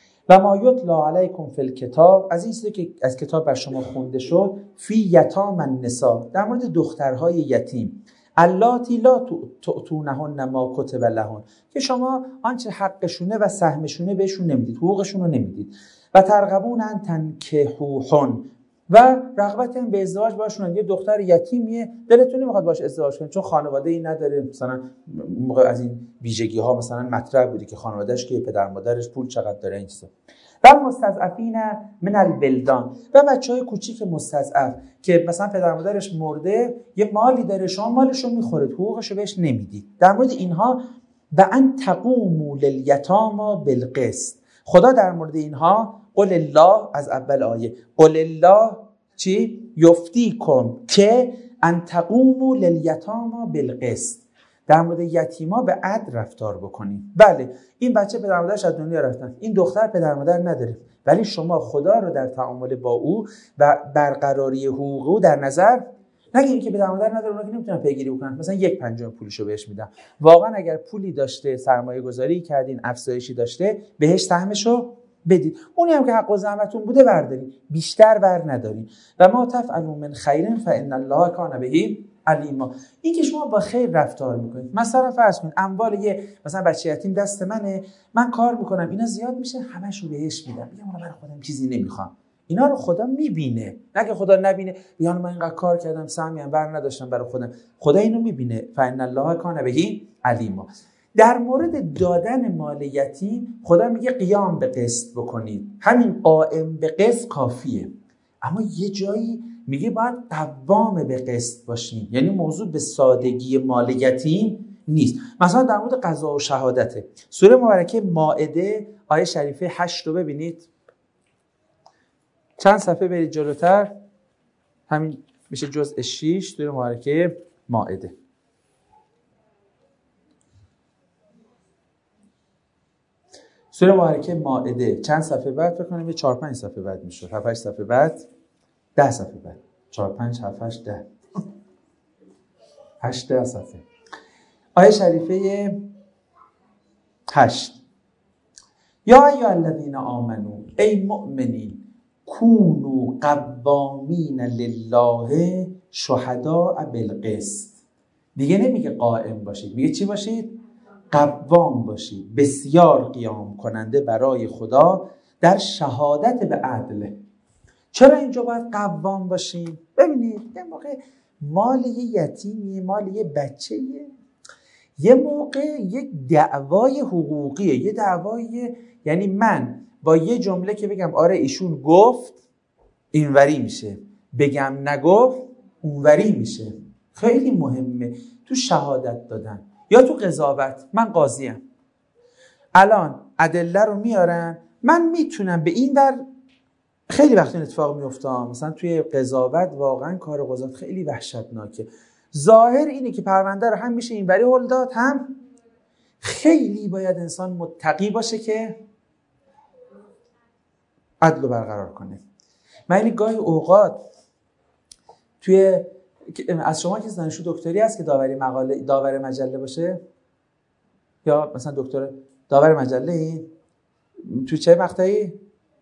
و ما یتلا علیکم فی الکتاب، از این چیزی که از کتاب بر شما خونده شد، فی یتام النساء، در مورد دخترهای یتیم، اللاتی لا تؤتونهن ما کتب لهن، که شما آنچه حقشونه و سهمشونه بهشون نمیدید، حقوقشون رو نمیدید. و ترغبون ان تنکحوهن، و رغبت هم به ازدواج باشون. یه دختر یتیمیه دلتون نمیخواد باش ازدواج کنید چون خانواده ای نداره، مثلا موقع از این ویژگی ها مثلا مطرح بودی که خانواده‌اش که پدر مادرش پول چقدر داره این چیزا. و مستضعفین من البلدان، و بچهای کوچیک مستضعف که مثلا پدر مادرش مرده، یه مالی داره، شما مالشو میخورید، حقوقشو بهش نمیدید. در مورد اینها و ان تقوموا للیتاما بالقسط، خدا در مورد اینها قل الله، از اول آیه قل الله چی؟ یفتیکم که ان تقوموا للیتاما بالقسط، در مورد یتیما به عدل رفتار بکنید. بله این بچه پدر مادرش از دنیا رفتن، این دختر پدر مادر نداره، ولی شما خدا رو در تعامل با او و برقراری حقوق او در نظر نگیرید که پدر مادر نداره، اونا که نمیتونن پیگیری بکنن، مثلا یک پنجم پولشو بهش میدم. واقعا اگر پولی داشته، سرمایه گذاری کردین، افزایشی داشته، بهش سهمشو بدید. اونی هم که حق و زحمتون بوده بردارید، بیشتر بر ندارید. و ما تفعلوا من خیر فان الله کان به علیما، این که شما با خیر رفتار میکنید. مثلا فرض کنید اموال یه مثلا بچه یتیم دست منه، من کار میکنم اینا زیاد میشه، همشو بهش میدم، میگم من خودم چیزی نمیخوام. اینا رو خدا میبینه، نه که خدا نبینه بیان من اینقدر کار کردم سهمی هم بر نداشتم برای خودم. خدا اینو میبینه. فان الله کان به علیما. در مورد دادن مال یتیم خدا میگه قیام به قسط بکنید، همین قائم به قسط کافیه. اما یه جایی میگه باید قوام به قسط باشین، یعنی موضوع به سادگی مال یتیم نیست. مثلا در مورد قضا و شهادته، سوره مبارکه مائده آیه شریفه هشت رو ببینید، چند صفحه برید جلوتر، همین میشه جزء شش سوره مبارکه مائده. سوره مبارکه مائده چند صفحه بعد فکر کنم یه چهار پنج صفحه بعد میشه، هفت هشت صفحه بعد، ده صفحه بعد، چهار پنج هفت هشت ده هشت ده صفحه. آیه شریفه هشت: یا ایها الذین آمنو، ای مؤمنین، کونوا قوامین لله شهداء بالقسط. دیگه نمیگه قائم باشید، میگه چی باشید؟ قوام باشید، بسیار قیام کننده برای خدا در شهادت به عدل. چرا اینجا باید قوام باشیم؟ ببینید یه موقع مال یه یتیمیه، مال یه بچه‌یه، یه موقع یک دعوای حقوقیه، یه دعوای، یعنی من با یه جمله که بگم آره ایشون گفت اینوری میشه، بگم نگفت اونوری میشه. خیلی مهمه تو شهادت دادن یا تو قضاوت. من قاضیم، الان ادله رو میارن، من میتونم به این در خیلی وقت این اتفاق میفته، مثلا توی قضاوت واقعا کار قضات خیلی وحشتناکه. ظاهر اینه که پرونده رو هم میشه اینوری هل داد، هم خیلی باید انسان متقی باشه که عدل رو برقرار کنه. من این گاهی اوقات توی از شما که دانشجو دکتری هست که داوری مقاله داور مجله باشه، یا مثلا دکتر داور مجله، این توی چه مقطعی؟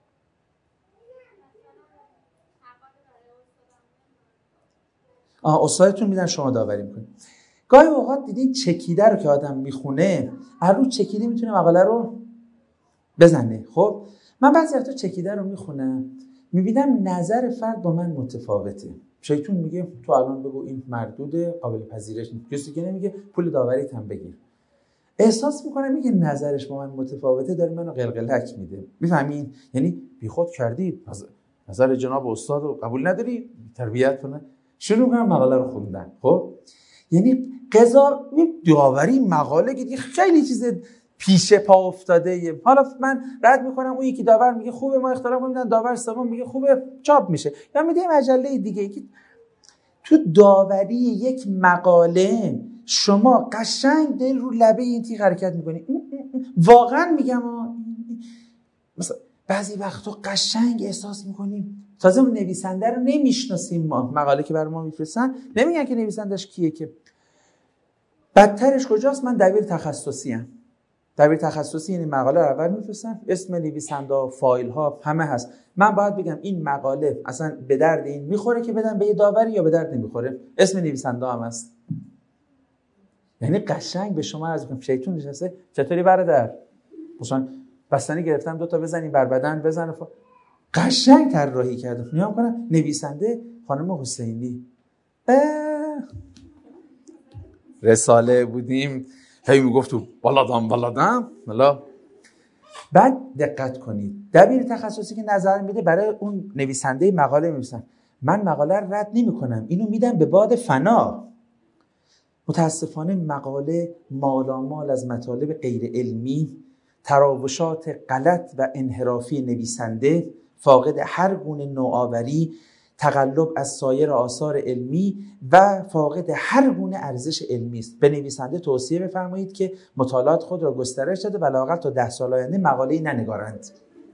آه استادتون میدن شما داوری میکنید. گاهی اوقات دیدین چکیده رو که آدم میخونه، هر رو چکیده میتونه مقاله رو بزنه. خب من بعضی وقتا چکیده رو میخونم، میبینم نظر فرد با من متفاوته. شیطون میگه تو الان بگو این مردوده، قابل پذیرش نیست. کسی که نمیگه پول داوریت هم بگیر. احساس میکنم میگه نظرش با من متفاوته، داره منو قلقلک میده. میفهمین؟ یعنی بیخود کردید، نظر جناب استاد رو قبول نداری، تربیت کنه. شروع کنم مقاله رو خوندن. خب یعنی قضا داوری مقاله که خیلی چیز پیش پا افتاده. حالا من رد میکنم، اون یکی داور میگه خوبه، ما اختلاف میدن، داور سوم میگه خوبه، چاپ میشه. یا میده مجله دیگه. تو داوری یک مقاله شما قشنگ دل رو لبه این تیغ حرکت میکنی. واقعا میگم مثلا بعضی وقتا قشنگ احساس میکنیم تازه اون نویسنده رو نمیشناسیم، ما مقاله که برای ما میفرستن نمیگن که نویسندش کیه. که بدترش کجاست؟ من دبیر تخصصی ام. دبیر تخصصی یعنی مقاله رو اول میفرستن، اسم نویسنده، فایل ها همه هست. من باید بگم این مقاله اصلا به درد این میخوره که بدن به یه داوری یا به درد نمیخوره، اسم نویسنده هم هست. یعنی قشنگ به شما عرض میکنم شیطون نشسته چطوری برادر، مثلا بستنی گرفتم دو تا بزنیم بر بدن بزنه ف... قشنگ طراحی کردم. نگاه کنم نویسنده خانم حسینی. رساله بودیم هی میگفت تو بالادام بالادام ملا. بعد دقت کنید دبیر تخصصی که نظر میده برای اون نویسنده مقاله می‌نویسن، من مقاله رو رد نمی‌کنم، اینو میدم به باد فنا. متاسفانه مقاله مالامال از مطالب غیر علمی، تراوشات غلط و انحرافی نویسنده، فاقد هر گونه نوآوری، تقلب از سایر آثار علمی و فاقد هر گونه ارزش علمی است. به نویسنده توصیه بفرمایید که مطالعات خود را گسترش داده و لااقل تا ده سال آینده مقاله‌ای ننگارند.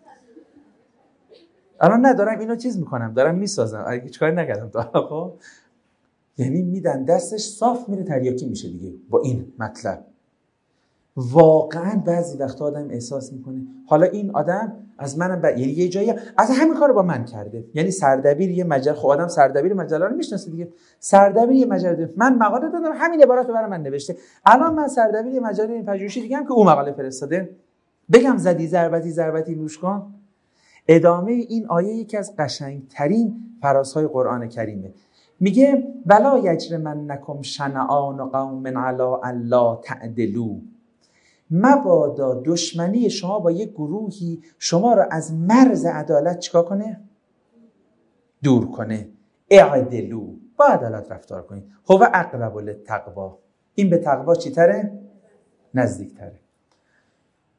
الان ندارم اینو چیز میکنم، دارم میسازم، اگه هیچ کاری نکردم تا خب یعنی میدن دستش صاف میره تریاکی میشه دیگه با این مطلب. واقعا بعضی وقتا آدم احساس میکنه حالا این آدم از منم ب... یعنی یه جایی از همین کارو با من کرده. یعنی سردبیر یه مجله، خب آدم سردبیر مجله رو میشناسه دیگه، سردبیر یه مجله، من مقاله دادم همین عبارات رو برای من نوشته، الان من سردبیر یه مجله این پژوهشی دیگه هم که اون مقاله فرستاده، بگم زدی ضربتی ضربتی نوش کن. ادامه این آیه یکی از قشنگترین فرازهای قرآن کریمه. میگه ولا یجرمنکم شنآن قوم علی الا تعدلوا، مبادا دشمنی شما با یک گروهی شما را از مرز عدالت چیکار کنه؟ دور کنه. اعدلوا، با عدالت رفتار کنید. هو اقرب للتقوا، این به تقوا چی تره؟ نزدیک تره.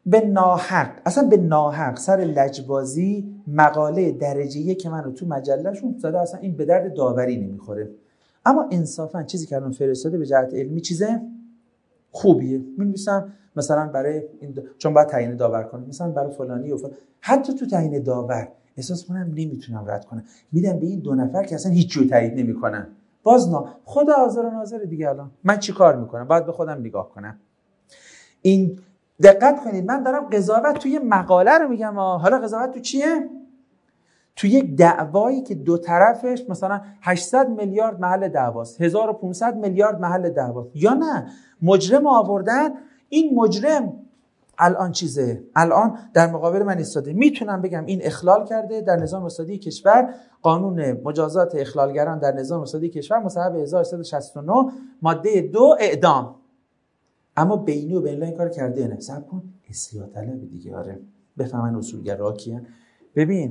به ناحق، اصلا به ناحق سر لجبازی مقاله درجه یک که منو تو مجلهشون زده، اصلا این به درد داوری نمیخوره. اما انصافا چیزی که الان فرستاده به جهت علمی چیزه خوبیه. می‌نویسم مثلا برای این دا... چون باید تعیین داور کنم، مثلا برای فلانی و فلان. حتی تو تعیین داور احساس کنم نمیتونم رد کنم، میدم به این دو نفر که اصلا هیچ جور تایید نمیکنن. باز نه خدا حاضر و ناظر دیگه. الان من چی کار میکنم؟ باید به خودم نگاه کنم. این دقت کنید، من دارم قضاوت توی مقاله رو میگم. حالا قضاوت تو چیه؟ تو یک دعوایی که دو طرفش مثلا هشتصد میلیارد محل دعواست، هزار و پانصد میلیارد محل دعواست، یا نه مجرم آوردن، این مجرم الان چیزه، الان در مقابل من ایستاده، میتونم بگم این اخلال کرده در نظام اقتصادی کشور، قانون مجازات اخلالگران در نظام اقتصادی کشور مصوب هزار و سیصد و شصت و نه ماده دو اعدام. اما بینی و بین این کار کرده نه. صبر کن، اصلاح طلب دیگه. آره بفهمن اصولگرا کیه. ببین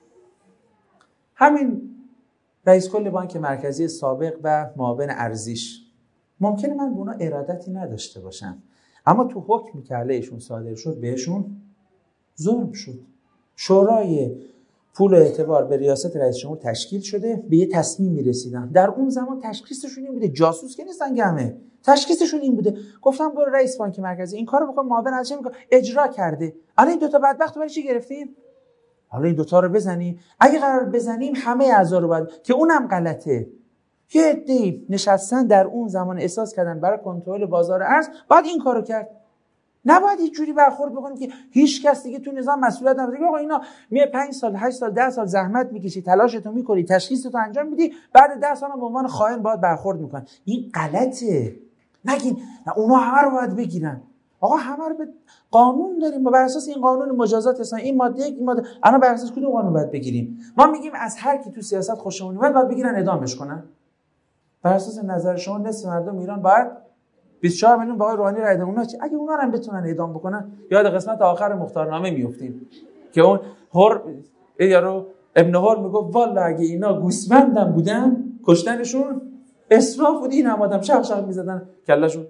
همین رئیس کل بانک مرکزی سابق و معاون ارزیش، ممکنه من به اونا ارادتی نداشته باشم، اما تو حکمی که علیهشون صادر شد بهشون ظلم شد. شورای پول و اعتبار به ریاست رئیس جمهور تشکیل شده، به یه تصمیم میرسیدن. در اون زمان تشخیصشون این بوده، جاسوس که نیستن گمه، تشخیصشون این بوده، گفتم برو رئیس بانک مرکزی این کارو بکن، معاون ارزش میکنه، اجرا کرده. الان این دو تا بدبخت برای چی گرفتیم؟ حالا این دوتا رو بزنیم، اگه قرار بزنیم همه اعضا رو باید، که اونم غلطه. یه عده‌ای نشستن در اون زمان احساس کردن برای کنترل بازار ارز باید این کارو کرد. نباید هیچ جوری برخورد بکنیم که هیچ کس دیگه تو نظام مسئولیت نداره. آقا اینا میای پنج سال هشت سال ده سال زحمت میکشی، تلاشتو میکنی، تشخیصتو انجام میدی، بعد ده سال به عنوان خائن باید برخورد میکنن. این غلطه. نگین نه اونا همه رو باید بگیرن. آقا همه رو به قانون داریم، ما بر اساس این قانون مجازات اسلامی این ماده یک این ماده، انا بر اساس کدوم قانون باید بگیریم؟ ما میگیم از هر کی تو سیاست خوشمون اومد باید بگیرن اعدامش کنن. بر اساس نظر شما نصف مردم ایران باید بیست و چهار میلیون با آقای روحانی رای دادن. اونا چی؟ اگه اونا رو هم بتونن اعدام بکنن، یاد قسمت آخر مختارنامه میافتیم که اون هر یارو ابن هر میگفت والا اگه اینا گوسفندم بودن کشتنشون اسراف بود، این همادم شق شق میزدن کلهشون.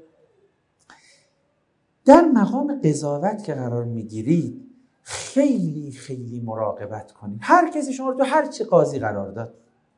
در مقام قضاوت که قرار میگیرید خیلی خیلی مراقبت کنید. هر کسی شما رو تو هر چی قاضی قرار داد،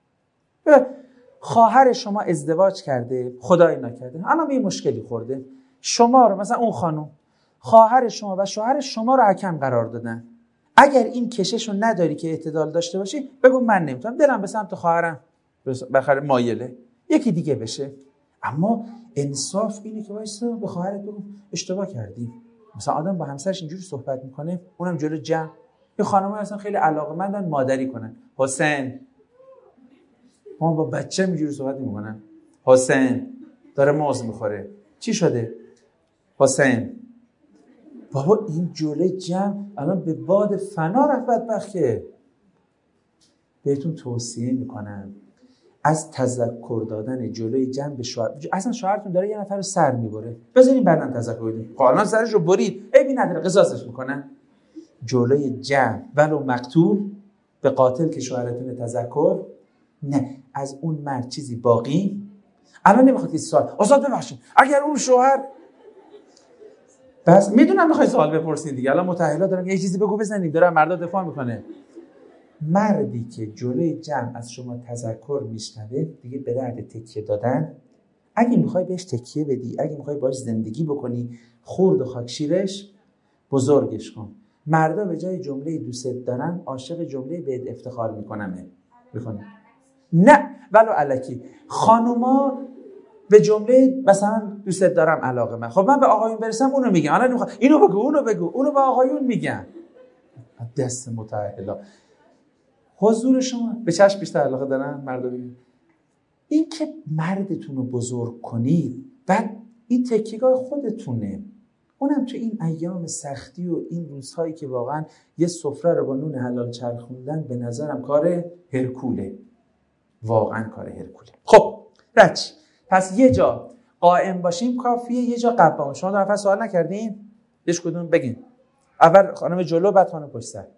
خواهر شما ازدواج کرده خدای نکرده الان به این مشکلی خورده، شما رو مثلا اون خانم خواهر شما و شوهر شما رو حکم قرار دادن، اگر این کشش رو نداری که اعتدال داشته باشی بگو من نمیتونم، دلم به سمت خواهرم بخره مایله یکی دیگه بشه. اما انصاف اینه که وایسا به خواهرت بگو اشتباه کردی. مثلا آدم با همسرش اینجوری صحبت میکنه، اونم جلو جمع. یه خانم‌ها اصلا خیلی علاقه‌مندن مادری کنن، حسین ما با بچه اینجوری صحبت میکنن، حسین داره موز میخوره چی شده؟ حسین بابا این جلوی جمع الان به باد فنا رفت بدبخت. که بهتون توصیه میکنم از تذکر دادن جلوی جمع به شوهر، اصلا شوهرتون داره یه نفر رو سر میبره بذارین بعدن تذکر بدین، قانون سرش رو برید عیبی نداره قصاصش میکنن. جلوی جمع ولو مقتول به قاتل که شوهرتون تذکر نه، از اون مرد چیزی باقی الان نمیخواد این سوال استاد ببخشید اگر اون شوهر بس میدونم میخوای سوال بپرسین دیگه، الان متأهلا دارن یه چیزی بگو بزنیم داره مردا دفاع میکنه. مردی که جلوی جمع از شما تذکر میشنوه دیگه به درد تکیه دادن، اگه میخوای بهش تکیه بدی، اگه میخوای باهاش زندگی بکنی، خورد و خاکشیرش بزرگش کن. مردا به جای جمله دوست دارم عاشق جمله بهت افتخار میکنمه میکنه. نه ولو الکی. خانوما به جمله مثلا دوست دارم علاقه من، خب من به آقایون برسم اونو میگم، الان نمیخوام اینو بگو اونو بگو، اونو به آقایون میگم. دست متأهلا حضور شما به چشم بیشتر علاقه دارن مردا بگید. این که مردتون رو بزرگ کنید، بعد این تکیه‌گاه خودتونه، اونم تو این ایام سختی و این روزهایی که واقعا یه سفره رو با نون حلال چرخوندن به نظرم کار هرکوله، واقعا کار هرکوله. خب رچ پس یه جا قائم باشیم کافیه، یه جا قوام. شما دو نفر سوال نکردین؟ هیچ کدوم بگین. اول خانم جلو بعد خانم پشت سر.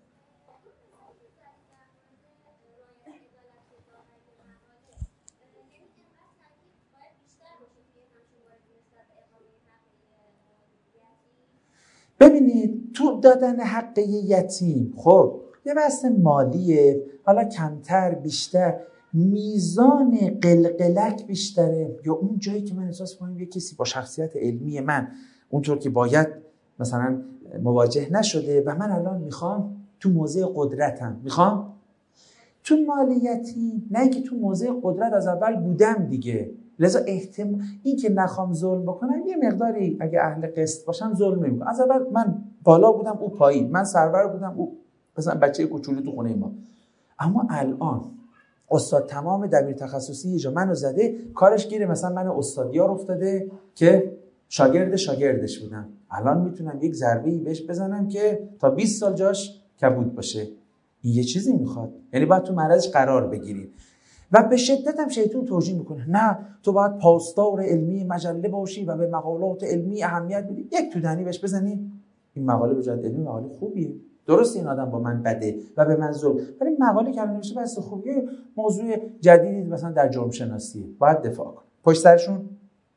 ببینید تو دادن حق یتیم، خب یه بحث مالیه، حالا کمتر بیشتر، میزان قلقلک بیشتره، یا اون جایی که من احساس کنم یه کسی با شخصیت علمی من اونطور که باید مثلا مواجه نشده و من الان میخوام تو موضع قدرتم، میخوام تو مالیتی، نه که تو موضع قدرت از اول بودم دیگه، لذا احتمال این که نخوام ظلم بکنم یه مقداری اگه اهل قسط باشم ظلم نمیکنم. از اول من بالا بودم او پایین، من سرور بودم او مثلا بچه کوچولو تو خونه ما. اما الان استاد تمام دبیر تخصصی یه جا منو زده، کارش گیره مثلا من استادیار افتاده که شاگرد شاگردش بودم، الان میتونم یک ضربه‌ای بهش بزنم که تا بیست سال جاش کبود باشه. این یه چیزی میخواد، یعنی باید تو معرضش قرار بگیری و به شدت هم شیطان توجیه میکنه نه تو باید پاسدار علمی مجله باشی و به مقالات علمی اهمیت بدی. یک تو دهنی بهش بزنی این مقاله بجد علمی مقاله خوبیه، درسته این آدم با من بده و به من ظلم، ولی مقاله که الان نوشته بس خوبیه، موضوع جدیدی مثلا در جرم شناسیه، باید دفاع کن پشت سرشون.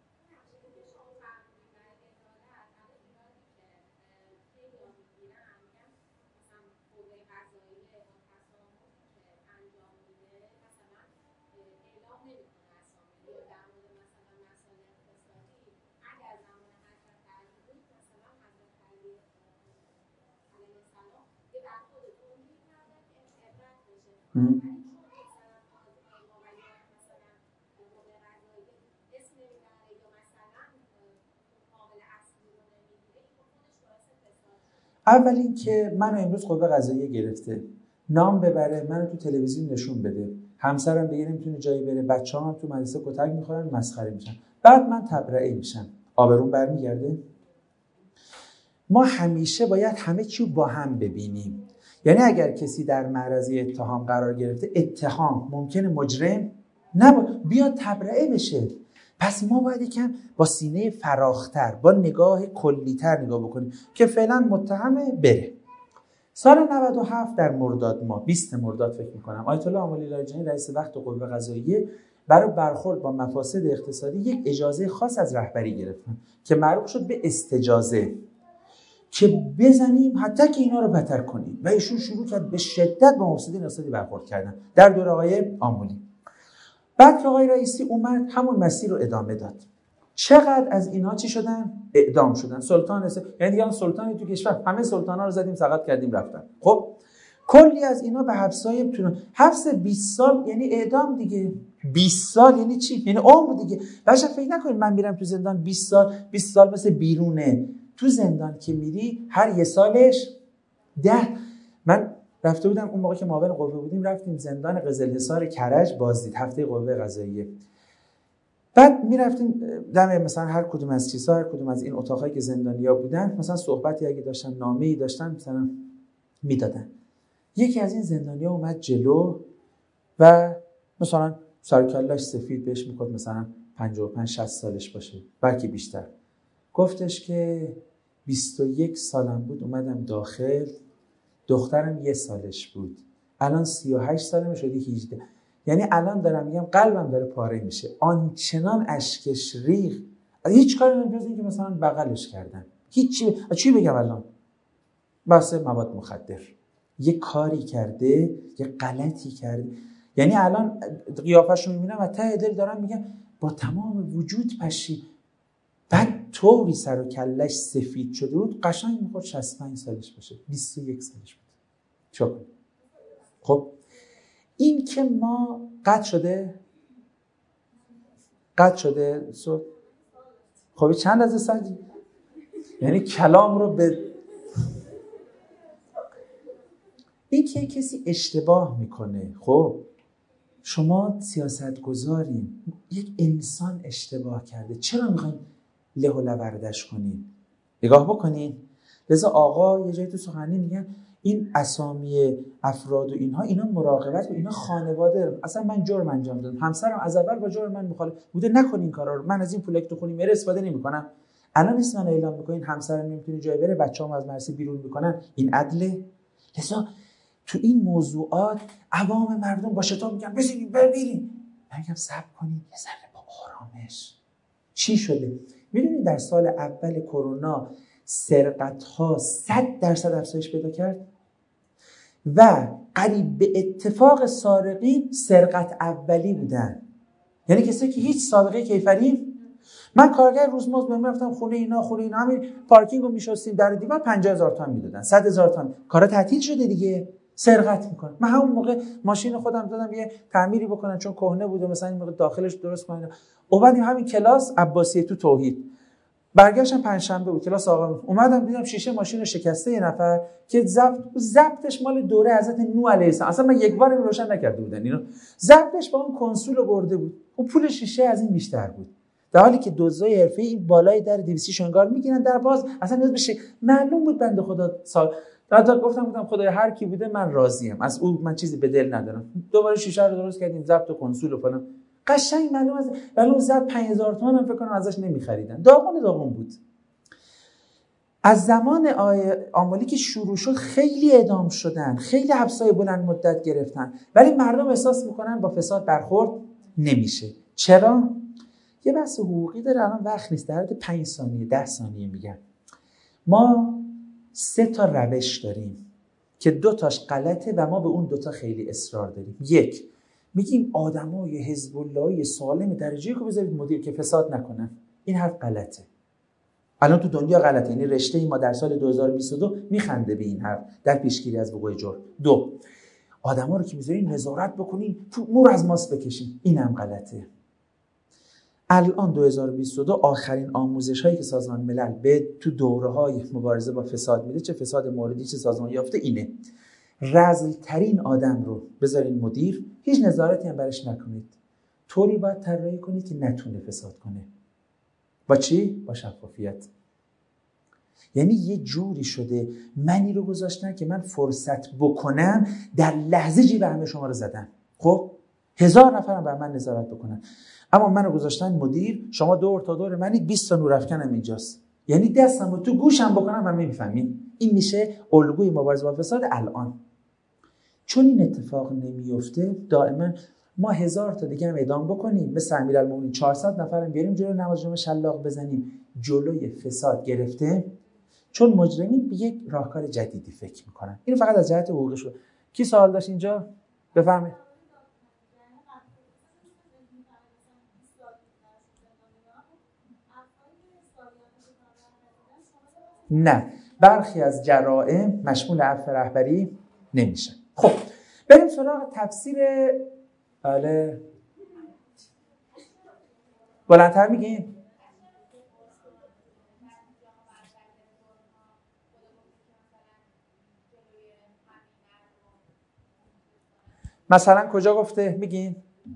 اول این که منو امروز قوه قضاییه گرفته، نام ببره، منو تو تلویزیون نشون بده، همسرم دیگه نمیتونه جایی بره، بچه‌هام تو مدرسه کتک میخورن، مسخره میشن، بعد من تبرئه میشم، آبروم برمیگرده. ما همیشه باید همه چی با هم ببینیم. یعنی اگر کسی در معرض اتهام قرار گرفته، اتهام ممکنه مجرم نباشه، بیاد تبرئه بشه. پس ما باید یکم با سینه فراختر، با نگاه کلیتر نگاه بکنیم که فعلا متهمه بره. سال نود و هفت در مرداد ماه، بیست مرداد فکر میکنم، آیت الله آملی لاریجانی رئیس وقت قوه قضاییه برای برخورد با مفاسد اقتصادی یک اجازه خاص از رهبری گرفتن که معروف شد به استجازه، که بزنیم حتی که اینا رو بتر کنیم، و ایشون شروع کرد به شدت با مفسدین اقتصادی برخورد کردن در دوره آقای آملی. بعد که آقای رئیسی اومد همون مسیر رو ادامه داد. چقدر از اینا چی شدن؟ اعدام شدن. سلطان اس... یعنی دیگه سلطانی تو کشور، همه سلطانا رو زدیم سقط کردیم رفتن. خب کلی از اینا به حبسای بتونن، حبس بیست سال یعنی اعدام دیگه. بیست سال یعنی چی؟ یعنی عمر دیگه. بچا فکر نکنید من میرم تو زندان بیست سال، بیست سال مثل بیرونه. تو زندان که میری هر یه سالش ده. من رفته بودم اون موقع که معاون قوه بودیم، رفتیم زندان قزلحصار کرج بازدید، هفته قوه قضاییه. بعد میرفتیم دم مثلا هر کدوم از چیزها، هر کدوم از این اتاقایی که زندانیا بودن، مثلا صحبتی اگه داشتن، نامه‌ای داشتن، مثلا میدادن. یکی از این زندانیا اومد جلو و مثلا سر کله‌اش سفید، بهش میگفت مثلا پنجاه و پنج شصت سالش باشه، بلکه بیشتر. گفتش که بیست و یک سالم بود اومدم داخل، دخترم یه سالش بود، الان سی و هشت سالم شده هجده. یعنی الان دارم میگم قلبم داره پاره میشه، آنچنان اشکش ریخت. هیچ کاری نمی‌کنه جز اینکه مثلا بغلش کردن. هیچ چی بگم الان؟ بحث مواد مخدر. یه کاری کرده، یه غلطی کرده. یعنی الان قیافه‌شو میبینم و ته دل دارم میگم با تمام وجود پشی. بعد طوری سر و کلش سفید شده بود، قشنگ میخورد شصت و پنج سالش باشه، بیست و یک سالش بود. چون خب این که ما قطع شده قطع شده صبح. خب چند از ساعتی؟ یعنی کلام رو به این که کسی اشتباه میکنه، خب شما سیاست گذارین، یک انسان اشتباه کرده، چرا میخواین له و لوردش کنین؟ نگاه بکنین. لذا آقا یه جایی تو سخنرانی میگن این اسامی افراد و اینها، اینا مراقبت و اینا خانواده. اصلا من جرم انجام دادم، همسرم از اول با جرم من مخالف بوده، نکنین این کارا رو، من از این پولی که تو خونی میره استفاده نمیکنم. الان اسم من اعلام میکنین همسرم نمیتونه جای بره، بچه‌ام از مدرسه بیرون میکنن، این عدله؟ لذا تو این موضوعات عوام مردم با شتاب میگن بزنین بریم. من میگم صبر کنین یه ذره با آرامش. چی شده؟ میدونید در سال اول کرونا سرقت ها صد درصد افزایش پیدا کرد و قریب به اتفاق سارقین سرقت اولی بودن. یعنی کسی که هیچ سابقه کیفری. من کارگر روزمزد بهم رفتم خونه اینا خونه اینا همین پارکینگ رو میشستیم در دیوار پنجاه هزار تومان میدادن، صد هزار تومان. کارا تعطیل شده دیگه، سرقت میکنن. من همون موقع ماشین خودم دادم یه تعمیری بکنن چون کهنه بوده، مثلا این موقع داخلش درست کنن. اومدیم همین کلاس عباسیه تو توحید، برگشتم پنجشنبه بود کلاس آقا، اومدم دیدم شیشه ماشین شکسته یه نفر که ضبط ضبطش مال دوره حضرت نوح علیه السلام، اصلا من یک بار اینو روشن نکرده بودن اینو، ضبطش با اون کنسول رو برده بود، اون پول شیشه از این بیشتر بود، در حالی که دزدای حرفه‌ای این بالای در دویست شنگار میگیرن در باز، اصلا نیاز بشه معلوم بود بنده خدا سال بعد گفتم گفتم خدای هر کی بوده من راضیم از او، من چیزی به دل ندارم. دوباره شیشه رو درست کردیم، ضبط و کنسول و فلان قشنگ معلوم است، ولی اون زد پنج هزار تومان هم فکر کنم ازش نمیخریدن، داغون داغون بود. از زمان آمالی که شروع شد خیلی اعدام شدن، خیلی حبسای بلند مدت گرفتن، ولی مردم احساس میکنن با فساد برخورد نمیشه. چرا؟ یه بحث حقوقی داره، الان وقت نیست، در حد پنج ثانیه ده ثانیه میگم. ما سه تا روش داریم که دو تاش غلطه و ما به اون دوتا خیلی اصرار داریم. یک، میگیم آدمای حزب اللهی سالم درجه‌ای که بذارید مدیر که فساد نکنن. این حرف غلطه. الان تو دنیا غلطه، یعنی رشته ای ما در سال دو هزار و بیست و دو میخنده به این حرف در پیشگیری از وقوع جرم. دو، آدما رو که میذارین نظارت بکنین مور از ماست بکشین، اینم غلطه. الان دو هزار و بیست و دو آخرین آموزش هایی که سازمان ملل به تو دوره های مبارزه با فساد میده، چه فساد موردی چه سازمان یافته، اینه رذل ترین آدم رو بذارین مدیر، هیچ نظارتی هم برش نکنید، طوری باید طراحی کنید که نتونه فساد کنه. با چی؟ با شفافیت. یعنی یه جوری شده منی رو گذاشتن که من فرصت بکنم در لحظه جیب همه شما رو زدن، خب هزار نفرم بر من نظارت بکنن، اما منو گذاشتن مدیر، شما دور تا دور منید، بیست تا نورافکنم اینجاست، یعنی دستم رو تو گوشم بکنم من میفهمین. این میشه الگوی مبارزه با فساد الان. چون این اتفاق نمیفته دائما ما هزار تا دیگه هم اعدام بکنیم، مثل امیرالمومنین چهارصد نفرم بیاریم جلوی نماز جمعه شلاق بزنیم، جلوی فساد گرفته، چون مجرمین به یک راهکار جدیدی فکر میکنن. اینو فقط از جهت حقوقی شد. کی سوال داشت اینجا؟ بفهمه. نه، برخی از جرائم مشمول عفو رهبری نمیشن. خب بریم سراغ تفسیر. بله بلندتر میگیم. مثلا کجا گفته؟ میگیم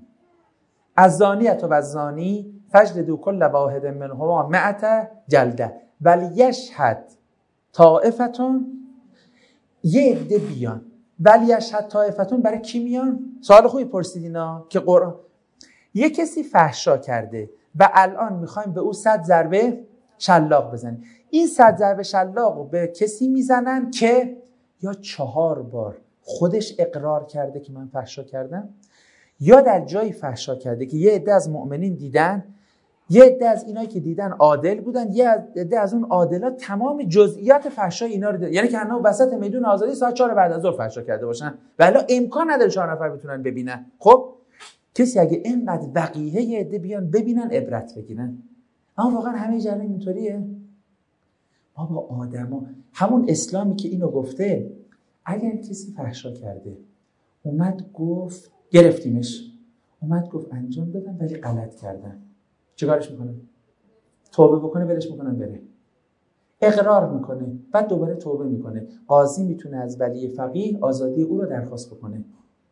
از زانیت و از زانی فجلدوا کل واحد منهما مئة جلده ولیشهد طائفتون، یه عده بیان، ولیشهد طائفتون برای کی میان؟ سوال خوبی پرسید اینا که قرآن یه کسی فحشا کرده و الان میخوایم به او صد ضربه شلاق بزنیم. این صد ضربه شلاق به کسی میزنن که یا چهار بار خودش اقرار کرده که من فحشا کردم، یا در جایی فحشا کرده که یه عده از مؤمنین دیدن، یه عده از اینایی که دیدن عادل بودن، یه عده از اون عادلات تمام جزئیات فحشای اینا رو دیدن. یعنی که انا وسط میدون آزادی ساعت چهار بعد از ظهر فحشا کرده باشن و الا امکان نداره چهار نفر بتونن ببینن. خب کسی اگه اینقدر وقیحه یه عده بیان ببینن عبرت بگیرن، اما واقعا همه جریان اینطوریه؟ ما با آدما همون اسلامی که اینو گفته، اگر کسی فحشا کرده اومد گفت گرفتیمش، اومد گفت انجام دادم ولی غلط کردم، چیکارش میکنه؟ توبه بکنه ولش میکنن بره. اقرار میکنه بعد دوباره توبه میکنه، قاضی میتونه از ولی فقیه آزادی او رو درخواست بکنه.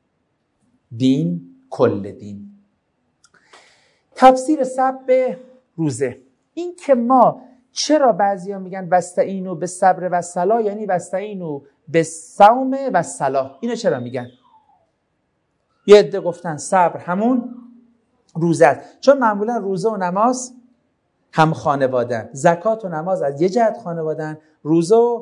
دین کل دین. تفسیر سبب روزه، این که ما چرا بعضیا میگن واستعینوا بالصبر و الصلاة، یعنی واستعینوا بالصوم و الصلاة، اینو چرا میگن؟ یه عده گفتن صبر همون روزه است، چون معمولا روزه و نماز هم خانوادن، زکات و نماز از یه جهت خانوادن، روزه و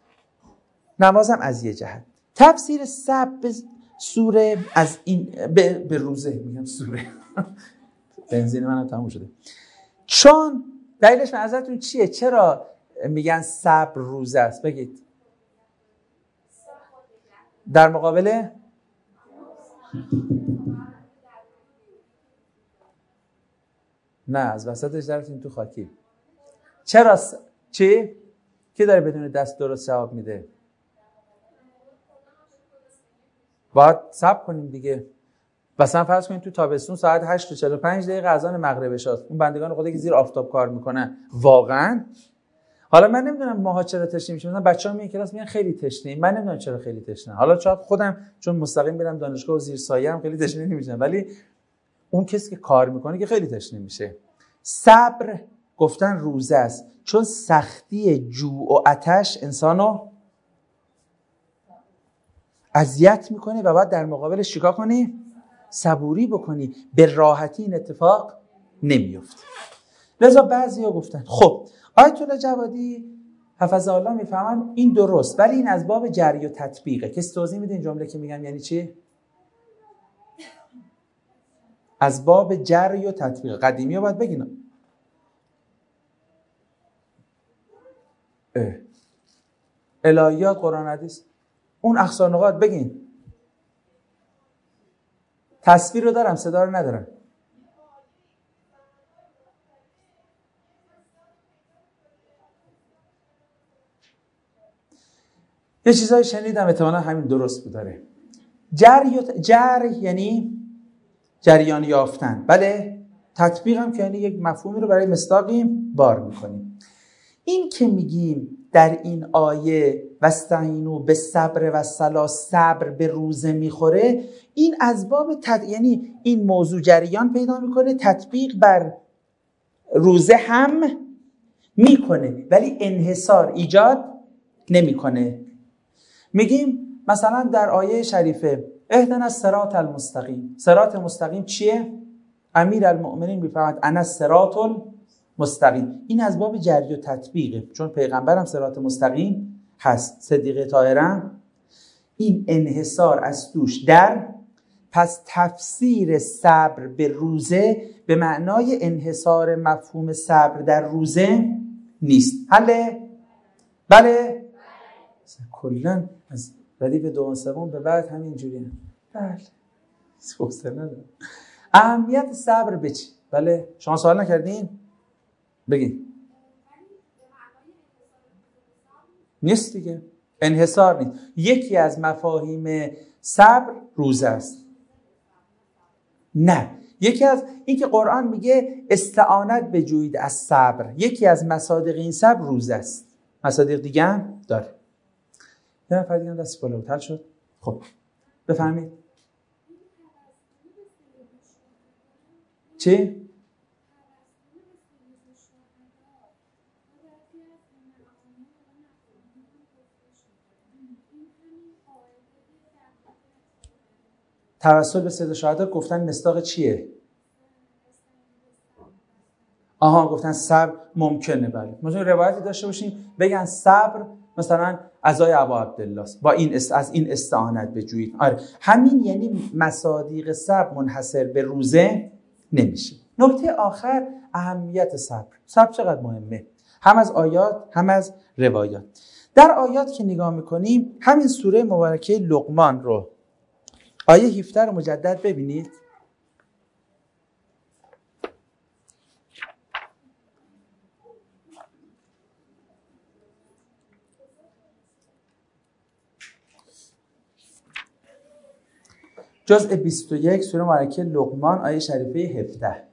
نماز هم از یه جهت. تفسیر سبب سوره از این به, به روزه میگم سوره بنزین منم تموم شده، چون دلیلش من ازتون چیه؟ چرا میگن صبر روزه است؟ بگید. در مقابل نه، از وسطش درتون تو خاکی. چرا س... چی؟ کی داره بدون دست درست جواب میده؟ باید صبر کنیم دیگه. مثلا فرض کنید تو تابستون ساعت هشت و چهل و پنج دقیقه اذان مغرب شاست. اون بندگان خدا که زیر آفتاب کار میکنن واقعا. حالا من نمیدونم ماها چرا تشنه میشیم. مثلا بچه‌ها میان کلاس میگن خیلی تشنه. من نمیدونم چرا خیلی تشنه. حالا شاید خودم چون مستقیم میرم دانشگاه و زیر سایه هم خیلی تشنه نمیشم، ولی اون کسی که کار میکنه که خیلی تشنه میشه. صبر گفتن روزه است، چون سختی جوع و آتش انسانو اذیت میکنه و باید در مقابلش چیکار کنی؟ صبوری بکنی. به راحتی این اتفاق نمیفته. لذا بعضیا گفتن خب آیت الله جوادی حفظه الله میفهمن این درست، ولی این از باب جری و تطبیقه. کسی توضیح میده این جمله که میگم یعنی چی؟ از باب جری و تطبیق. قدیمی ها باید بگین اه. الهیات قرآن حدیث اون اقصا نقاط بگین. تصویر رو دارم، صدا رو ندارم. یه چیزایی شنیدم احتمالاً همین درست بود داره. جر جر یعنی جریان یافتن، بله. تطبیق هم که یعنی یک مفهومی رو برای مصداقیم بار میکنیم. این که میگیم در این آیه واستعینوا بالصبر والصلاة، صبر به روزه میخوره، این از باب تد... یعنی این موضوع جریان پیدا میکنه، تطبیق بر روزه هم میکنه ولی انحصار ایجاد نمیکنه. میگیم مثلا در آیه شریفه اهدنا الصراط المستقیم، صراط مستقیم چیه؟ امیر المؤمنین میفرماید انا الصراط المستقیم. این از باب جری و تطبیقه، چون پیغمبرم صراط مستقیم هست، صدیقه طاهرم این انحصار از توش در. پس تفسیر صبر به روزه به معنای انحصار مفهوم صبر در روزه نیست. حله؟ بله؟ کلن از ردیف دوم سوم به بعد همین جوریه. بله سوسته نداره. اهمیت صبر به چی؟ بله شما سوال نکردین؟ بگین. نیست دیگه، انحصار نیست. یکی از مفاهیم صبر روزه است. نه، یکی از این که قرآن میگه استعانت بجویید از صبر، یکی از مصادیق این صبر روزه است. مصادیق دیگه هم داره. یه نفر دیگه هم دستی بالا بود. حل شد؟ خب بفهمید چی؟ توسل به سید شهدا گفتن مصداق چیه؟ آها گفتن صبر ممکنه. بله مثلا روایتی داشته باشیم بگن صبر مثلا عزای ابا عبدالله با این است، از این استعانت بجویید. آره همین یعنی مصادیق صبر منحصر به روزه نمیشه. نکته آخر اهمیت صبر. صبر چقدر مهمه، هم از آیات هم از روایات. در آیات که نگاه میکنیم همین سوره مبارکه لقمان رو آیه هفده رو مجدد ببینید. جزء بیست و یک سوره مبارکه لقمان آیه شریفه هفده.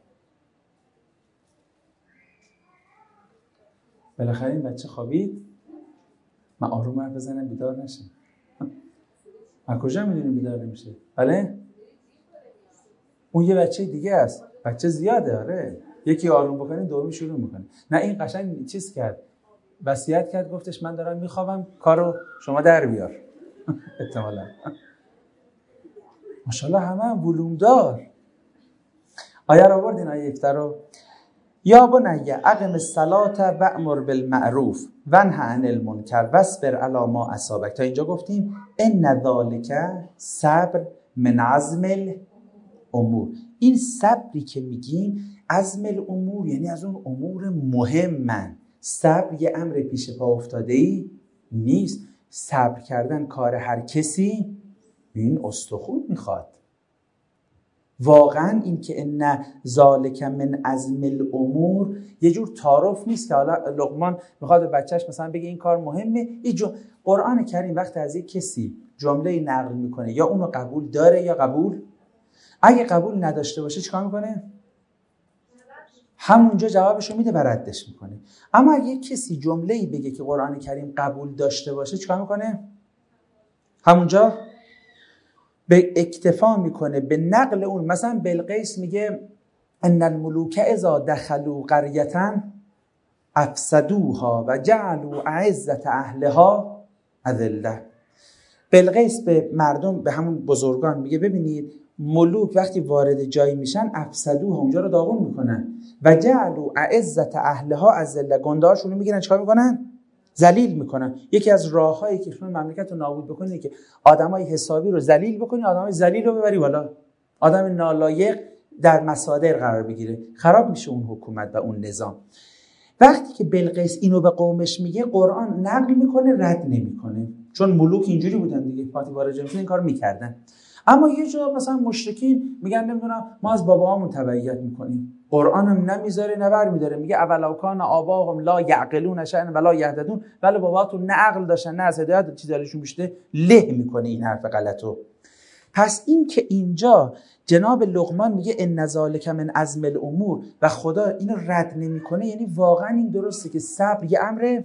بالاخره این بچه خوابید. من آروم حرف بزنم بیدار نشه. من کجا میدونیم بیدار نمیشه؟ بله؟ اون یه بچه دیگه است. بچه زیاده. آره یکی آروم بکنیم دومی شروع میکنه. نه این قشنگ چیز کرد، وصیت کرد، گفتش من دارم میخوابم کارو شما در بیار. احتمالاً ماشاءالله همه هم ولوم دار. آیه رو آوردین آیه هفده رو. یا بنی اقم الصلاة وأمر بالمعروف ونهی عن المنکر واصبر علی ما اصابک. تا اینجا گفتیم ان ذالک صبر من عزم الامور. این صبری که میگیم عزم الامور یعنی از اون امور مهمن. صبر یه امر پیش پا افتاده ای نیست. صبر کردن کار هر کسی این استخون میخواد. واقعا این که ان ذالک من عزم الامور یه جور تعارف نیست که حالا لقمان میخواد به بچهش مثلا بگه این کار مهمه. این جو قرآن کریم وقتی از یک کسی جمله نقل میکنه یا اونو قبول داره یا قبول، اگه قبول نداشته باشه چیکار میکنه؟ همونجا جوابشو میده و ردش میکنه. اما اگه یک کسی جمله‌ای بگه که قرآن کریم قبول داشته باشه چیکار میکنه؟ همونجا به اکتفا میکنه به نقل اون. مثلا بلقیس میگه ان الملوک اذا دخلوا قریة افسدوها و جعلوا اعزة اهلها اذله. بلقیس به مردم، به همون بزرگان میگه ببینید ملوک وقتی وارد جایی میشن افسدوها، اونجا رو داغون میکنن، و جعلوا اعزة اهلها اذله، گندهاشون رو میگیرن چیکار میکنن؟ ذلیل میکنن. یکی از راههایی که شما مملکت رو نابود بکنی که آدمای حسابی رو ذلیل بکنی، آدمای ذلیل رو ببری بالا، آدم نالایق در مصادر قرار بگیره، خراب میشه اون حکومت و اون نظام. وقتی که بلقیس اینو به قومش میگه قرآن نقل میکنه، رد نمیکنه، چون ملوک اینجوری بودن دیگه، وقتی وارد میشن این کارو میکردن. اما یه جا مثلا مشرکین میگن نمیدونم ما از باباهامون تبعیت میکنیم، قرآن هم نمیذاره نه برمیداره، میگه اولو کان آباهم لا یعقلون شیئا ولا یهتدون، ولی باباهاتون نه عقل داشتن نه از هدایت چیزی دلشون میشته، له میکنه این حرف غلطو. پس این که اینجا جناب لقمان میگه ان ذالک من عزم الامور و خدا اینو رد نمیکنه، یعنی واقعا این درسته که صبر یه امر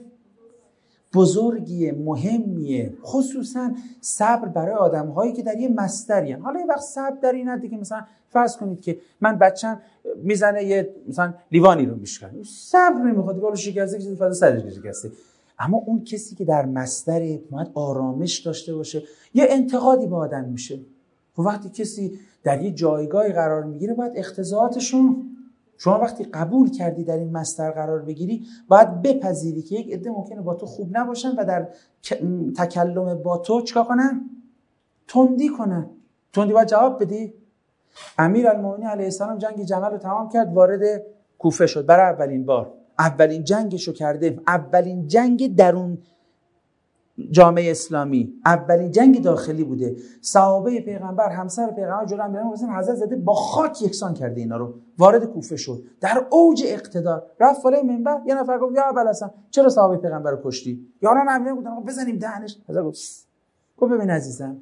بزرگیه، مهمیه، خصوصا صبر برای آدم‌هایی که در یه مصدری هستن. حالا یه وقت صبر در این حدی که مثلا فرض کنید که من بچه‌م میزنه یه مثلا لیوانی رو میشکنه، صبر نمیخواد، گلو شکسته که فاز سرش شکسته. اما اون کسی که در مصدر باید آرامش داشته باشه، یه انتقادی به آدم میشه و وقتی کسی در یه جایگاهی قرار میگیره باید اقتضاعاتشون، شما وقتی قبول کردی در این مصدر قرار بگیری باید بپذیری که یک عده ممکنه با تو خوب نباشن و در تکلم با تو چیکار کنن؟ تندی کنن. تندی باید جواب بدی. امیرالمومنین علیه السلام جنگ جمل رو تمام کرد، وارد کوفه شد برای اولین بار، اولین جنگشو کرده، اولین جنگ درون جامعه اسلامی، اولین جنگ داخلی بوده. صحابه پیغمبر، همسر پیغمبر جلو امیرالمومنین حسین حضرت زده با خاک یکسان کرده اینا رو. وارد کوفه شد در اوج اقتدار، رفت بالای منبر، یه نفر گفت یا ابوالحسن چرا صحابه پیغمبر رو کشتی؟ یاران امیرالمومنین گفتن بزنیم دهنش. حضرت گفت گفت ببین عزیزم،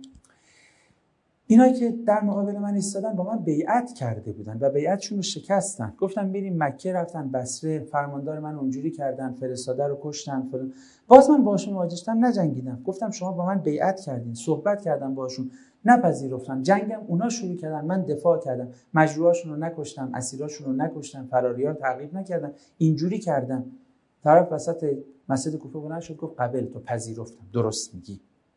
اینایی که در مقابل من ایستادن با من بیعت کرده بودن و بیعتشون رو شکستن، گفتن بریم مکه، رفتن بصره، فرماندار من اونجوری کردن، فرستاده رو کشتن فلان. باز من باهاشون مواجهشم، نجنگیدم، گفتم شما با من بیعت کردین، صحبت کردم باهاشون، نپذیرفتن، جنگم اونا شروع کردن، من دفاع کردم، مجروحاشون رو نکشتم، اسیراشون رو نکشتم، فراریان تعقیب نکردم، اینجوری کردم. طرف وسط مسجد کوفه بلند شد گفت قبل تو پذیرفتم، درست میگی.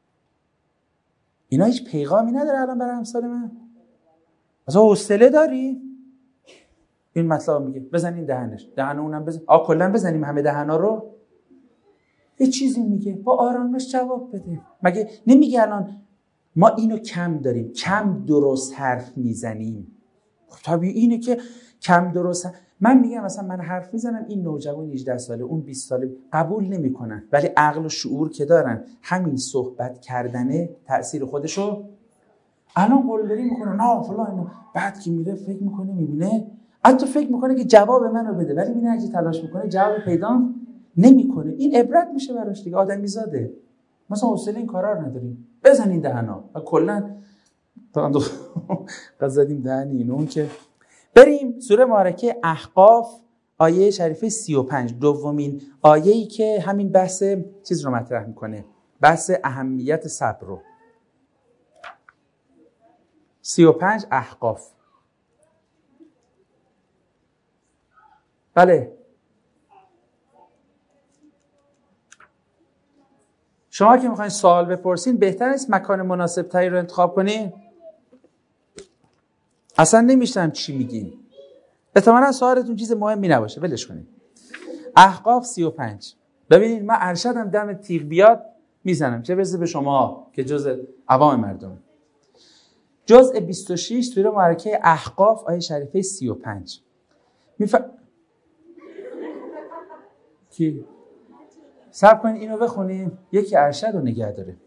اینا هیچ پیغامی نداره الان برای امثال من؟ اصلا حوصله داری؟ این مطلب میگه بزنین دهنش، دهن اونم بزن، آ کلا بزنیم همه دهنا رو. یه چیزی میگه با آرامش جواب بده. مگه نمیگه الان ما اینو کم داریم، کم درست حرف میزنیم؟ خب طبیعی اینه که کم درست. من میگم مثلا من حرف میزنم، این نوجوان هجده ساله، اون بیست ساله قبول نمیکنن، ولی عقل و شعور که دارن، همین صحبت کردنه تأثیر خودشو الان قلدری میکنه، نه فلان، بعد که میره فکر میکنه میبینه، حتی فکر میکنه که جواب منو بده، ولی میبینه هرچی تلاش میکنه جواب پیدا نمیکنه. این عبرت میشه براش دیگه، آدمی زاده. مثلا حوصله این کارا رو نداریم، بزنین دهنا و کلا قزدیم دهنی اینو. که بریم سوره مبارکه احقاف آیه شریفه سی و پنج، دومین آیه‌ای که همین بحث چیز رو مطرح میکنه، بحث اهمیت صبر رو. سی و پنج احقاف. بله شما که میخواین سوال بپرسین بهتر نیست مکان مناسب تری رو انتخاب کنین؟ اصلا نمیشتم چی میگین، احتمالاً سوالتون چیز مهمی نباشه، ولش کنید. احقاف سی و پنج. ببینید من ارشدم دم تیغ بیاد میزنم، چه برسه به شما که جزء عوام مردم. جزء بیست و شش سوره مبارکه احقاف آیه شریفه سی و پنج. میف... کی؟ صبر کنید اینو بخونیم. یکی ارشد رو نگه داره.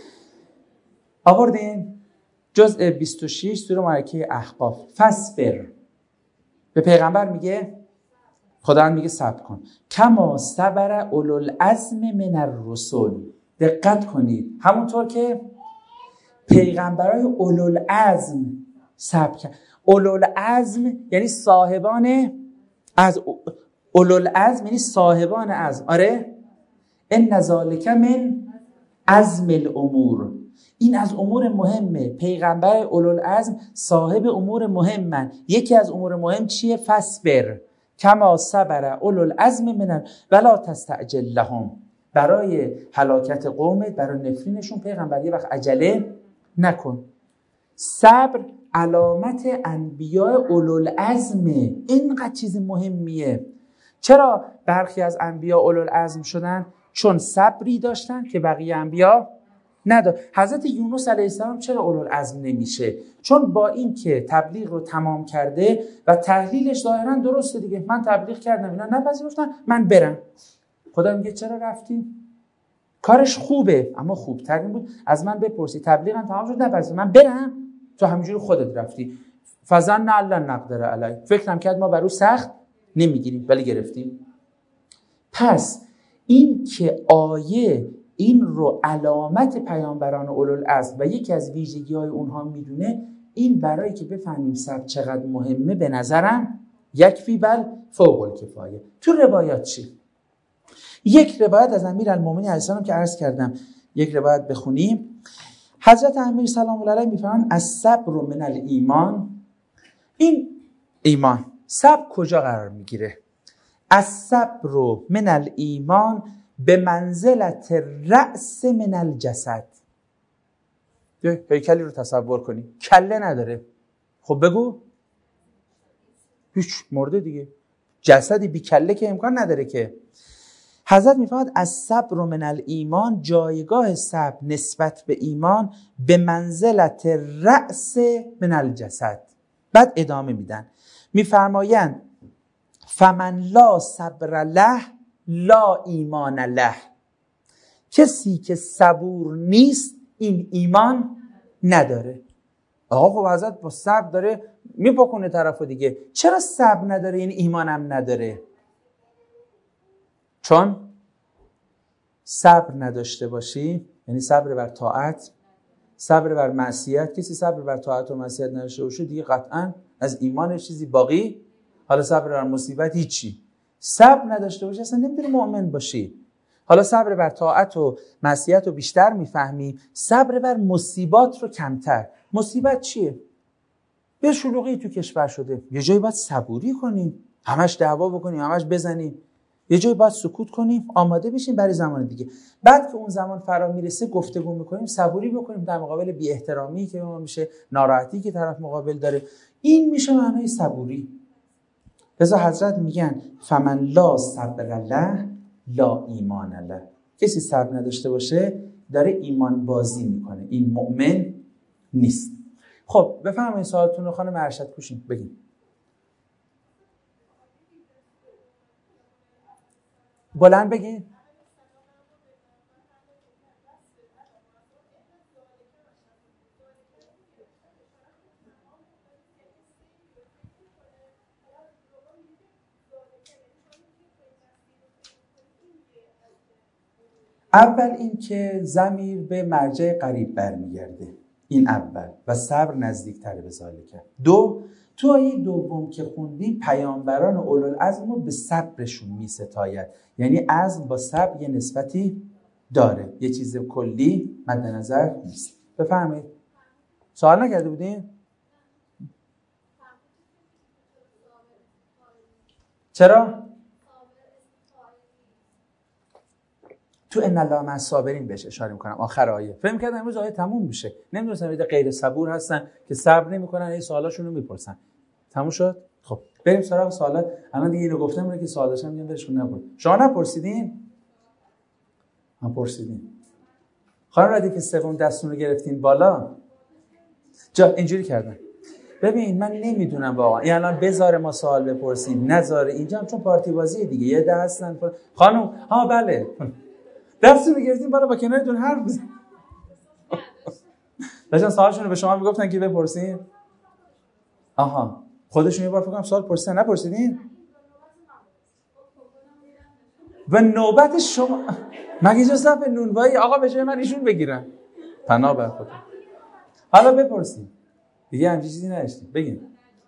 آوردین جزء بیست و شش سوره مبارکه احقاف. فصبر. به پیغمبر میگه، خداوند میگه صبر کن. کما صبر اولوالعزم من الرسل. دقت کنید همونطور که پیغمبرای اولوالعزم صبر کرد. اولوالعزم یعنی صاحبان از اولوالعزم یعنی صاحبان عزم. آره ان ذالک من عزم الامور. این از امور مهمه. پیغمبر اولوالعزم صاحب امور مهمن. یکی از امور مهم چیه؟ فصبر کما صبر اولوالعزم من ولا تستعجل لهم. برای هلاکت قومت، برای نفرینشون پیغمبر یه وقت عجله نکن. صبر علامت انبیاء اولوالعزمه. اینقدر چیز مهمیه. چرا برخی از انبیاء اولوالعزم شدن؟ چون صبری داشتن که بقیه انبیا نداشت. حضرت یونس علیه السلام چرا اولوالعزم نمیشه؟ چون با این که تبلیغ رو تمام کرده و تحلیلش ظاهرا درسته دیگه، من تبلیغ کردم اینا نپذیرفتن، من برم. خدا میگه چرا رفتی؟ کارش خوبه اما خوبترین بود از من بپرسی. تبلیغم تمام شد نپذیرفتم، من برم، تو همینجوری خودت رفتی. فظن الله نقدر علی. فکرم کرد ما بر او سخت نمیگیریم ولی گرفتیم. پس این که آیه این رو علامت پیامبران اولوالعزم و یکی از ویژگی‌های اونها میدونه، این برای که بفهمیم صبر چقدر مهمه به نظرم یکفی بل فوق الکفایه. تو روایات چی؟ یک روایت از امیرالمومنین علیه السلام که عرض کردم، یک روایت بخونیم. حضرت امیر سلام الله علیه میفرمایند الصبر من الایمان. این ایمان، صبر کجا قرار میگیره؟ الصبر من الایمان به منزلت رأس من الجسد. یه هیکلی رو تصور کنی، کله نداره، خب بگو هیچ مرده دیگه. جسدی بی کله که امکان نداره که. حضرت میفرماید الصبر من الایمان، جایگاه صبر نسبت به ایمان به منزلت رأس من الجسد. بعد ادامه میدن میفرمایند فمن لا صبر له لا ایمان له. کسی که صبور نیست این ایمان نداره. آقا خب حضرت با صبر داره میپکونه طرفو دیگه، چرا صبر نداره یعنی ایمانم نداره؟ چون صبر نداشته باشی یعنی صبر بر طاعت، صبر بر معصیت. کسی صبر بر طاعت و معصیت نداشته باشه دیگه قطعا از ایمان چیزی باقی، حالا صبر بر مصیبت هیچی. صبر نداشته باشی اصلا نمیتونی مؤمن باشی. حالا صبر بر طاعت و معصیت رو بیشتر میفهمی، صبر بر مصیبات رو کمتر. مصیبت چیه؟ یه شلوغی تو کشور شده، یه جایی باید صبوری کنیم، همش دعوا بکنیم، همش بزنیم. یه جایی باید سکوت کنیم، آماده بشیم برای زمان دیگه. بعد که اون زمان فرا میرسه گفتگو میکنیم، صبوری بکنیم در مقابل بی احترامی که ما میشه، ناراحتی که طرف مقابل داره. این میشه معنای صبوری. لذا حضرت میگن فمن لا صبر له لا ایمان له. کسی صبر نداشته باشه داره ایمان بازی میکنه، این مؤمن نیست. خب بفرمایید سوالتون رو خانم ارشد کوشین بگین. بلند بگین. اول این که ضمیر به مرجع قریب برمیگرده، این اول، و صبر نزدیکتر به ذالکه. دو، تو آیه دوم که خوندیم پیامبران اولوالعزم رو به صبرشون می ستاید، یعنی عزم با صبر یه نسبتی داره، یه چیز کلی مد نظر نیست. بفرمایید. سوال نکرده بودین؟ چرا؟ تو ان الله مع الصابرین بهش اشاره میکنم آخر آیه. فهم کردم امروز آیه تموم میشه. نمیدونستم ایده غیر صبور هستن که صبر نمیکنن، این سوالاشون رو میپرسن. تموم شد؟ خب بریم سراغ سوالات. الان دیگه اینو گفتم اون که سوال داشتم میگم برشون نبود. شما نپرسیدین؟ ما پرسیدین. خانم ردیف سوم دستون رو گرفتین بالا. جا اینجوری کردن. ببین من نمیدونم واقعا این الان بذاره ما سوال بپرسیم نذاره اینجا، چون پارتی بازی دیگه یه ده هستن خانم. ها بله دستتون رو گرفتیم بالا با کنارتون حرف بزنید. داشتن سوالشون رو به شما میگفتن که بپرسین. آها خودشون یه بار فکر کنم سوال پرسیدن نپرسیدین؟ و نوبت شما مگه اجازه به نونوایی آقا به جای من ایشون بگیرن. پناه بر خدا. حالا بپرسین دیگه همچین چیزی نداشتیم بگین.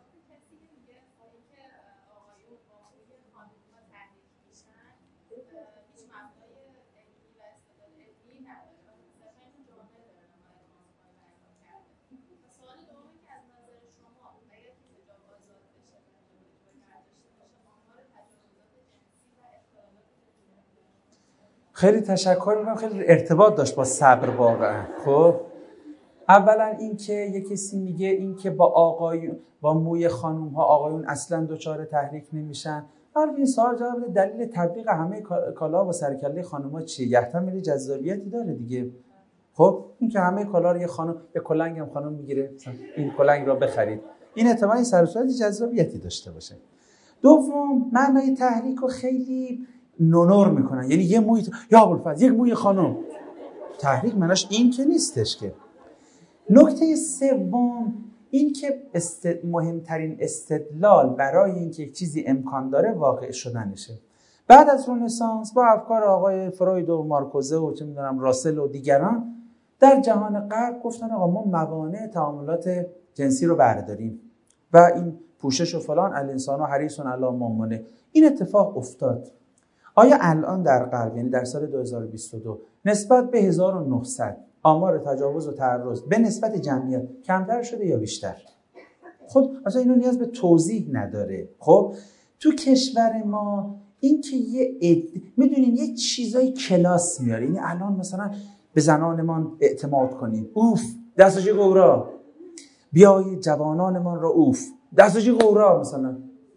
خیلی تشکر میکنم، خیلی ارتباط داشت با صبر واقعا. خب اولا این که یک کسی میگه این که با آقایون با موی خانوم ها آقایون اصلا دچار تحریک نمیشن. حالا این سوال جواب بده دلیل تبلیغ همه کالا با سرکله خانوم ها چیه؟ یحتمل جذابیتی داره دیگه. خب این که همه کالا رو یه خانم یه کلنگ هم خانم میگیره این کلنگ رو بخرید، این احتمالاً سر و صورت جذابیتی داشته باشه. دوم معنای تحریک رو خیلی نونور میکنن، یعنی یه موی یا ابوالفضل یک موی خانم. تحریک معناش این که نیستش که. نکته سوم این که است... مهمترین استدلال برای اینکه یک چیزی امکان داره واقع شدنشه. بعد از رنسانس با افکار آقای فروید و مارکوزه و چه میدونم راسل و دیگران در جهان غرب گفتن آقا ما موانع تعاملات جنسی رو برداریم و این پوشش و فلان الانسان و حریصون علی مامونه. این اتفاق افتاد. آیا الان در غرب یعنی در سال دو هزار و بیست و دو نسبت به هزار و نهصد آمار تجاوز و تعرض به نسبت جمعیت کمتر شده یا بیشتر؟ خب اصلا اینو نیاز به توضیح نداره. خب تو کشور ما این که یه اد... میدونین یه چیزای کلاس میاره، یعنی الان مثلا به زنانمان اعتماد کنیم، اوف دستاجی قورا، بیای جوانانمان رو اوف دستاجی قورا، مثلا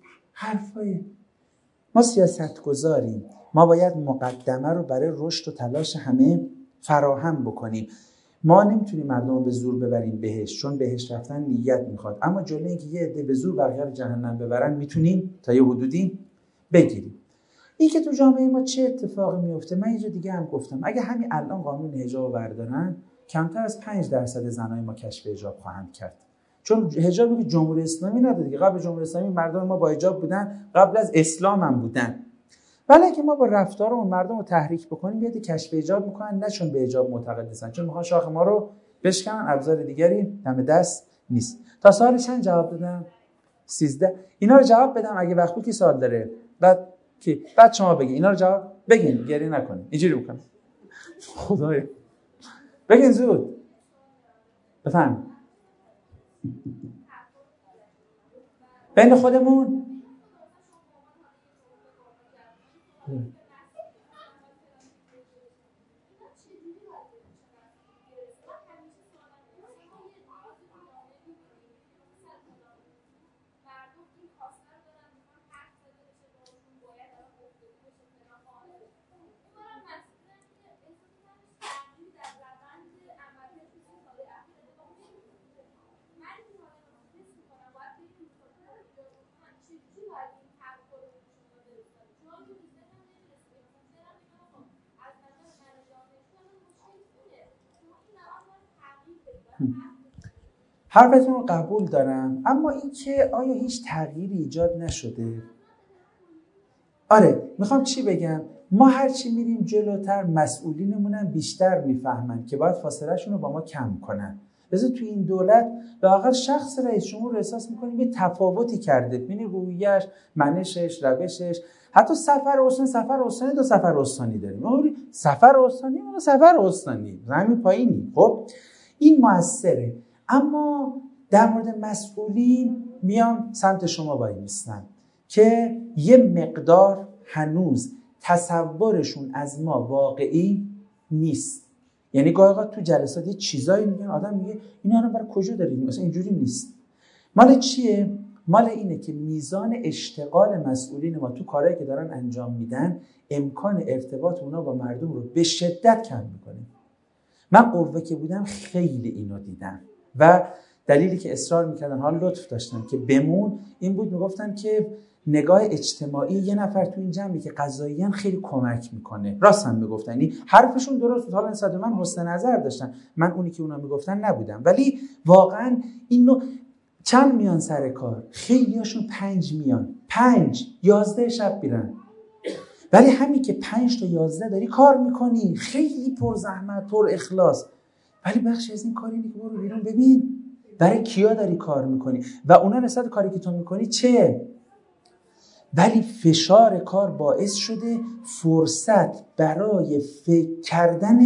حرفای ما سیاست گذاریم، ما باید مقدمه رو برای رشد و تلاش همه فراهم بکنیم. ما نمیتونیم مردم رو به زور ببریم بهش، چون بهش رفتن نیت میخواد، اما جلوی اینکه یه عده به زور بقیه رو جهنم ببرن میتونیم تا یه حدودی بگیریم. این که تو جامعه ما چه اتفاقی میفته، من یه جا دیگه هم گفتم، اگه همین الان قانون حجاب رو بردارن کمتر از پنج درصد زنای ما کشف حجاب خواهند کرد، چون حجابی که جمهوری اسلامی نداره دیگه. قبل جمهوری اسلامی مردم ما با حجاب بودن، قبل از اسلام هم بودن. ولی که ما با رفتارمون مردم رو تحریک بکنیم بیاد کشف حجاب میکنن، نه چون به حجاب معتقد نیستن، چون میخوان شاخ ما رو بشکنن. ابزار دیگری دم دست نیست. تا سوال چند جواب دادم؟ سیزده. اینا رو جواب بدم اگه وقت بود کی سوال داره؟ بعد کی؟ بعد شما بگین. اینا رو جواب بگین، گریه نکنین. اینجوری بکنم. خدایا. بگین زود. بفهم. بین خودمون حرفتون رو قبول دارم، اما این که آیا هیچ تغییری ایجاد نشده؟ آره میخوام چی بگم، ما هرچی میریم جلوتر مسئولینمونم بیشتر میفهمن که باید فاصله شون رو با ما کم کنن. بذار تو این دولت لااقل شخص رئیس جمهور رو احساس میکنیم یه تفاوتی کرده، ببینی رویش، منشش، روشش، حتی سفر استانی سفر استانی دو سفر استانی داریم. ما سفر استانی ما سفر استانی زمین پایینی. خب این موثره، اما در مورد مسئولین میان سمت شما وای میستن که یه مقدار هنوز تصورشون از ما واقعی نیست. یعنی گاهی تو جلسات یه چیزایی میگن آدم میگه اینا رو برای کجا دارید؟ مثلا اینجوری نیست. مال چیه؟ مال اینه که میزان اشتغال مسئولین ما تو کارهایی که دارن انجام میدن امکان ارتباط اونا با مردم رو به شدت کم میکنه. من قوه که بودم خیلی اینو دیدم و دلیلی که اصرار میکردن، حال لطف داشتن که بمون، این بود میگفتن که نگاه اجتماعی یه نفر تو این جمعی که قضاییاً خیلی کمک میکنه. راست هم میگفتن، یعنی حرفشون درست بود. حالا نسبت به من حسن نظر داشتن، من اونی که اونا میگفتن نبودم، ولی واقعاً اینو چند میان سر کار؟ خیلیاشون پنج میان، پنج یازده شب میرن، ولی همین که پنج تا یازده داری کار میکنی، خیلی پر زحمت، پر اخلاص، ولی بخشی از این کار اینه که برو بیرون ببین برای کیا داری کار میکنی و اونا نسبت کاری که تو میکنی چه؟ ولی فشار کار باعث شده فرصت برای فکر کردن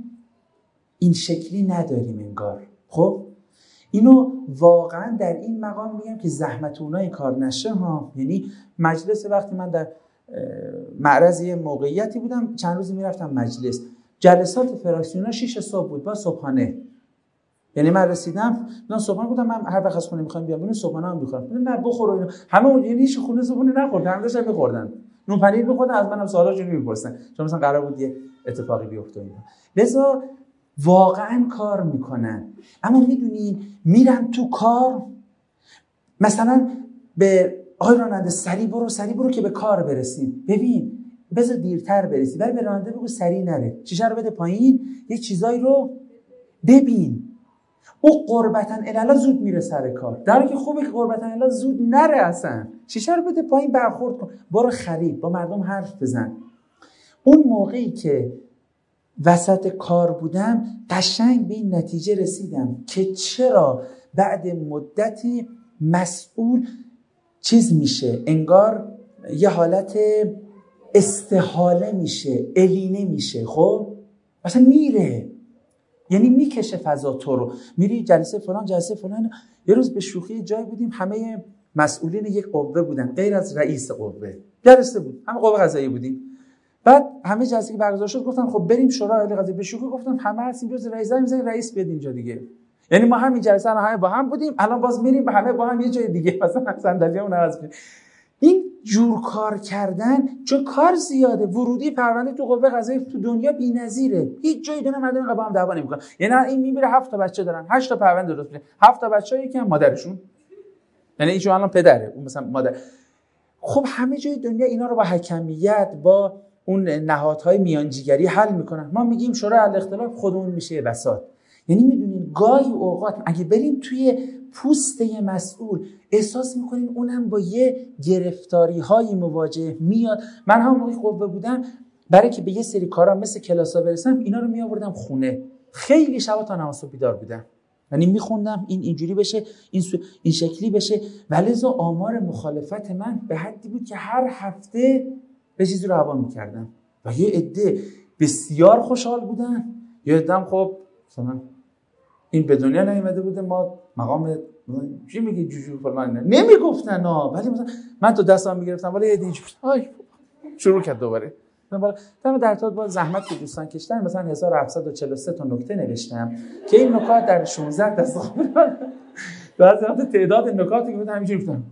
این شکلی نداریم انگار. خب اینو واقعا در این مقام میگم که زحمت اونای کار نشه ها. یعنی مجلس، وقتی من در معرض یه موقعیتی بودم، چند روزی میرفتم مجلس، جلسات فراکسیونا شیش صبح بود با صبحانه. یعنی من رسیدم من صبحانه بودم، من هر وقت از خونه میخوام بیام ببینم صبحانه هم میخورم، نه بخور و اینا، همه اون یعنی هیچ خونه صبحانه نخورد، هم داشتن میخوردن، نون پنیر میخوردن، از منم سوالاشو میپرسن چون مثلا قرار بود یه اتفاقی بیفته اینا. لذا واقعا کار میکنن، اما میدونین میرن تو کار، مثلا به آقای راننده سریع برو سریع برو که به کار برسیم، ببین بذار دیرتر برسی، ولی به راننده بگو سریع نره، شیشه رو بده پایین، یه چیزایی رو ببین. او قربتاً الالا زود میره سر کار، در حالی که خوبه که قربتاً الالا زود نره، اصلا شیشه رو بده پایین، برخورد کن، برو خرید، با مردم حرف بزن. اون موقعی که وسط کار بودم قشنگ به این نتیجه رسیدم که چرا بعد مدتی مسئول چیز میشه، انگار یه حالت استحاله میشه، الینه میشه. خب مثلا میره، یعنی میکشه فضا تو رو، میری جلسه فلان جلسه فلان. یه روز به شوخی جای بودیم، همه مسئولین یک قوه بودن غیر از رئیس قوه، جلسه بود، همه قوه قضایی بودیم. بعد همه جلسه که برگزار شد گفتن خب بریم شورای عالی قضایی. به شوخی گفتم همه هستیم جز رئیس، میذاریم رئیس بیاد اینجا دیگه. یعنی ما همین جلسه الان همه با هم بودیم، الان باز میریم با همه با هم یه جای دیگه، مثلا صندلیامون عوض کنیم. این جور کار کردن، چون کار زیاده، ورودی پرونده تو قوه قضایی تو دنیا بی‌نظیره، هیچ جایی دونه مردم اینقدر با هم دعوا نمی‌کنن. یعنی این میمیره هفت تا بچه دارن، هشت تا پرونده درست میشه، هفت تا بچه‌ای که مادرشون، یعنی ایشون الان پدره، اون مثلا مادر. خب همه جای دنیا اینا رو با حکمیت، با اون نهادهای میانجیگری حل میکنن. ما میگیم شورای حل اختلاف، خودمون میشه بساط. یعنی میدونین گاهی اوقات اگه بریم توی پوست یه مسئول، احساس میکنین اونم با یه گرفتاری هایی مواجه میاد. من هم موقعی قوه بودم، برای که به یه سری کارا مثل کلاسا برسم، اینا رو میآوردم خونه، خیلی شبا تا نماز بیدار بودم، یعنی میخوندم این اینجوری بشه، این سو... این شکلی بشه. ولذا آمار مخالفت من به حدی بود که هر هفته به چیزی رو هوا میکردم و یه عده بسیار خوشحال بودن، یه عده هم خب مثلا این به دنیا نیامده بوده، ما مقام چی میگه جوجو فلان نمیگفتن ها، ولی مثلا من تو دستام میگرفتم ولی یه عده اینجوری آی شروع کرد دوباره. من در تا با زحمت که دوستان کشتن مثلا هزار و هفتصد و چهل و سه تا نکته نوشتم که این نکات در شانزده دست خوندم. بعضی وقت تعداد نکاتی که بودن همینجوری گفتم.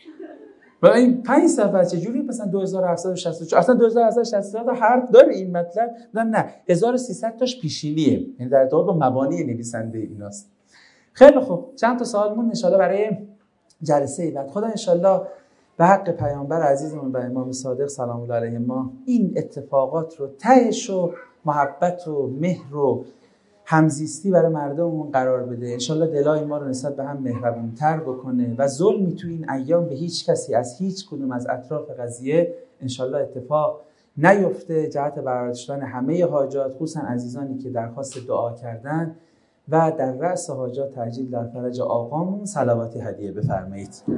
و این پنج صفحه چجوری مثلا دو هزار و هفتصد و شصت و چهار اصلا دو هزار و هفتصد و شصت و چهار تا حرف داره این مطلب؟ نه هزار و سیصد تاش پیشینیه، یعنی در ارتباط با مبانی نویسنده ایناست. خیلی خوب، چند تا سوال مون ان شاءالله برای جلسه بعد. خدا ان شاءالله به حق پیامبر عزیزمون و امام صادق سلام الله علیه ما این اتفاقات رو تهش و محبت و مهر و همزیستی برای مردممون قرار بده. انشالله دلای ما رو نسبت به هم مهربون‌تر بکنه و ظلمی تو این ایام به هیچ کسی از هیچ کدوم از اطراف قضیه انشالله اتفاق نیفته، جهت برآورده شدن همه حاجات، خصوصا عزیزانی که درخواست دعا کردن و در رأس حاجات تعجیل در فرج آقامون صلواتی هدیه بفرمایید.